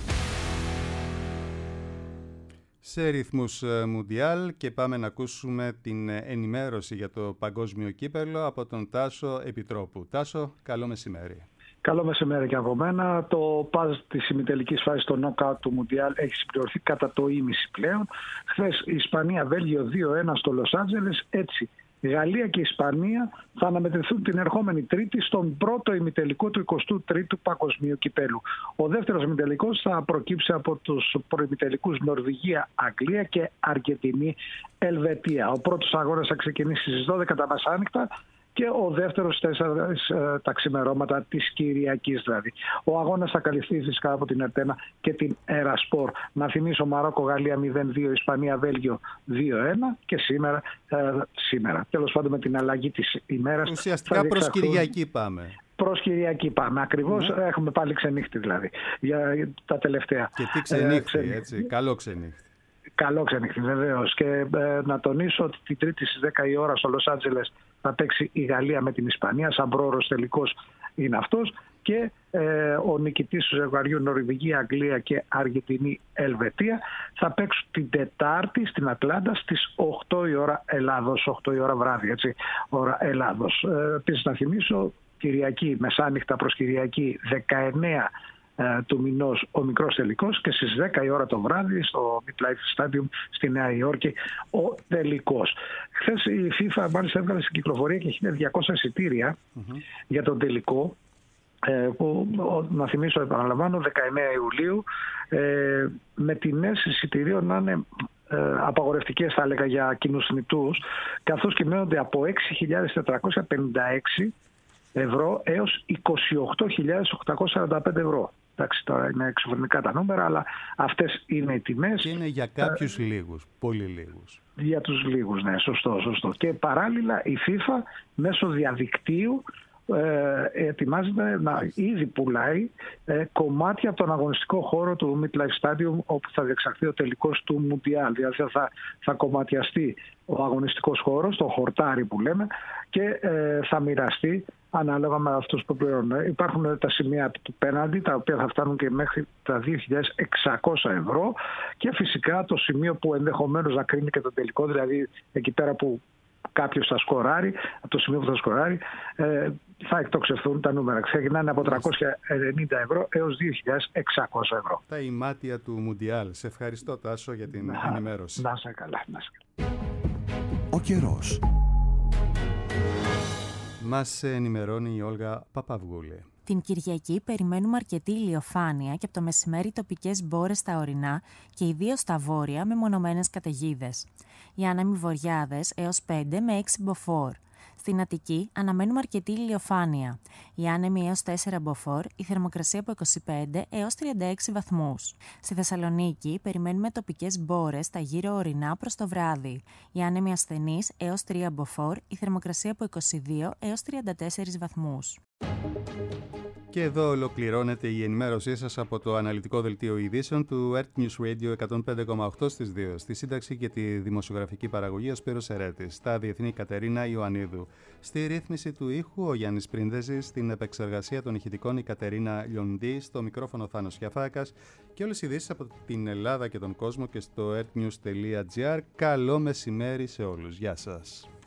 Σε ρυθμούς Μουντιάλ και πάμε να ακούσουμε την ενημέρωση για το παγκόσμιο κύπελλο από τον Τάσο Επιτρόπου. Τάσο, καλό μεσημέρι. Καλό μεσημέρι και από μένα. Το παζ της ημιτελικής φάσης στο νοκάουτ του Μουντιάλ έχει συμπληρωθεί κατά το ίμιση πλέον. Χθες η Ισπανία-Βέλγιο δύο ένα στο Λος Άντζελες. Έτσι η Γαλλία και η Ισπανία θα αναμετρηθούν την ερχόμενη Τρίτη στον πρώτο ημιτελικό του εικοστού τρίτου Παγκοσμίου Κυπέλλου. Ο δεύτερος ημιτελικός θα προκύψει από τους προημιτελικούς Νορβηγία, Αγγλία και Αργεντινή, Ελβετία. Ο πρώτος αγώνας θα ξεκινήσει στις δώδεκα τα μεσάνυχτα και ο δεύτερος τέσσερα ε, τα ξημερώματα της Κυριακής δηλαδή. Ο αγώνας θα καλυφθεί φυσικά από την Ερτένα και την Ερασπορ. Να θυμίσω Μαρόκο-Γαλλία μηδέν δύο, Ισπανία-Βέλγιο δύο ένα και σήμερα, ε, σήμερα. Τέλος πάντων με την αλλαγή της ημέρας. Ουσιαστικά προς Κυριακή πάμε. Προς Κυριακή πάμε. Ακριβώς mm-hmm. έχουμε πάλι ξενύχτη δηλαδή για τα τελευταία. Και τι ξενύχτη, ε, έτσι, καλό ξενύχτη. Καλό ξενύχτη βεβαίως. Και ε, να τονίσω ότι την Τρίτη στις δέκα η ώρα στο Λος Άντζελες θα παίξει η Γαλλία με την Ισπανία. Σαν πρόωρος τελικός είναι αυτός. Και ε, ο νικητής του ζευγαριού Νορβηγία, Αγγλία και Αργεντινή, Ελβετία θα παίξουν την Τετάρτη στην Ατλάντα στις οκτώ η ώρα Ελλάδος. οκτώ η ώρα βράδυ, έτσι, ώρα Ελλάδος. Ε, επίσης να θυμίσω Κυριακή, μεσάνυχτα προς Κυριακή δεκαεννέα του μηνός ο μικρός τελικός και στις δέκα η ώρα το βράδυ στο MetLife Stadium στη Νέα Υόρκη ο τελικός. Χθες η FIFA μάλιστα έβγαλε στην κυκλοφορία και χίλια διακόσια εισιτήρια mm-hmm. για τον τελικό που να θυμίσω επαναλαμβάνω δεκαεννέα Ιουλίου με τιμές εισιτηρίων να είναι απαγορευτικές θα έλεγα για κοινούς θνητούς, καθώς κυμαίνονται από έξι χιλιάδες τετρακόσια πενήντα έξι ευρώ έως είκοσι οκτώ χιλιάδες οκτακόσια σαράντα πέντε ευρώ. Εντάξει, τώρα είναι εξωφρενικά τα νούμερα, αλλά αυτές είναι οι τιμές. Και είναι για κάποιους ε, λίγους, πολύ λίγους. Για τους λίγους, ναι, σωστό, σωστό. Και παράλληλα η FIFA μέσω διαδικτύου ε, ετοιμάζεται να ήδη πουλάει ε, κομμάτια από τον αγωνιστικό χώρο του MetLife Stadium όπου θα διεξαχθεί ο τελικός του Μουντιάλ. Δηλαδή θα, θα κομματιαστεί ο αγωνιστικός χώρος, το χορτάρι που λέμε, και ε, θα μοιραστεί ανάλογα με αυτούς που πληρώνουν. Υπάρχουν τα σημεία του πέναντι, τα οποία θα φτάνουν και μέχρι τα δύο χιλιάδες εξακόσια ευρώ και φυσικά το σημείο που ενδεχομένως να κρίνει και το τελικό, δηλαδή εκεί πέρα που κάποιος θα σκοράρει, από το σημείο που θα σκοράρει, ε, θα εκτοξευθούν τα νούμερα. Ξεκινάνε από τριακόσια ενενήντα ευρώ έως δύο χιλιάδες εξακόσια ευρώ. Τα ημάτια του Μουντιάλ. Σε ευχαριστώ, Τάσο, για την να, ενημέρωση. Να είσαι καλά. Να είσαι καλά. Ο καιρός. Μας ενημερώνει η Όλγα Παπαυγούλη. Την Κυριακή περιμένουμε αρκετή ηλιοφάνεια και από το μεσημέρι τοπικές μπόρες στα ορεινά και ιδίως στα βόρεια με μονομένες καταιγίδες. Οι άνεμοι βορειάδες έως πέντε με έξι μποφόρ. Στην Αττική αναμένουμε αρκετή ηλιοφάνεια. Οι άνεμοι έως τέσσερα μποφόρ, η θερμοκρασία από είκοσι πέντε έως τριάντα έξι βαθμούς. Στη Θεσσαλονίκη περιμένουμε τοπικές μπόρες στα γύρω ορεινά προς το βράδυ. Οι άνεμοι ασθενείς έως τρία μποφόρ, η θερμοκρασία από είκοσι δύο έως τριάντα τέσσερα βαθμούς. Και εδώ ολοκληρώνεται η ενημέρωσή σας από το αναλυτικό δελτίο ειδήσεων του Earth News Radio εκατόν πέντε κόμμα οκτώ στις δύο. Στη σύνταξη και τη δημοσιογραφική παραγωγή ο Σπύρος Ερέτης. Στα διεθνή Κατερίνα Ιωαννίδου. Στη ρύθμιση του ήχου ο Γιάννης Πρίντεζης. Στην επεξεργασία των ηχητικών η Κατερίνα Λιοντή. Στο μικρόφωνο Θάνος Γιαφάκας. Και όλες οι ειδήσεις από την Ελλάδα και τον κόσμο και στο earthnews τελεία gr. Καλό μεσημέρι σε όλους. Γεια σας.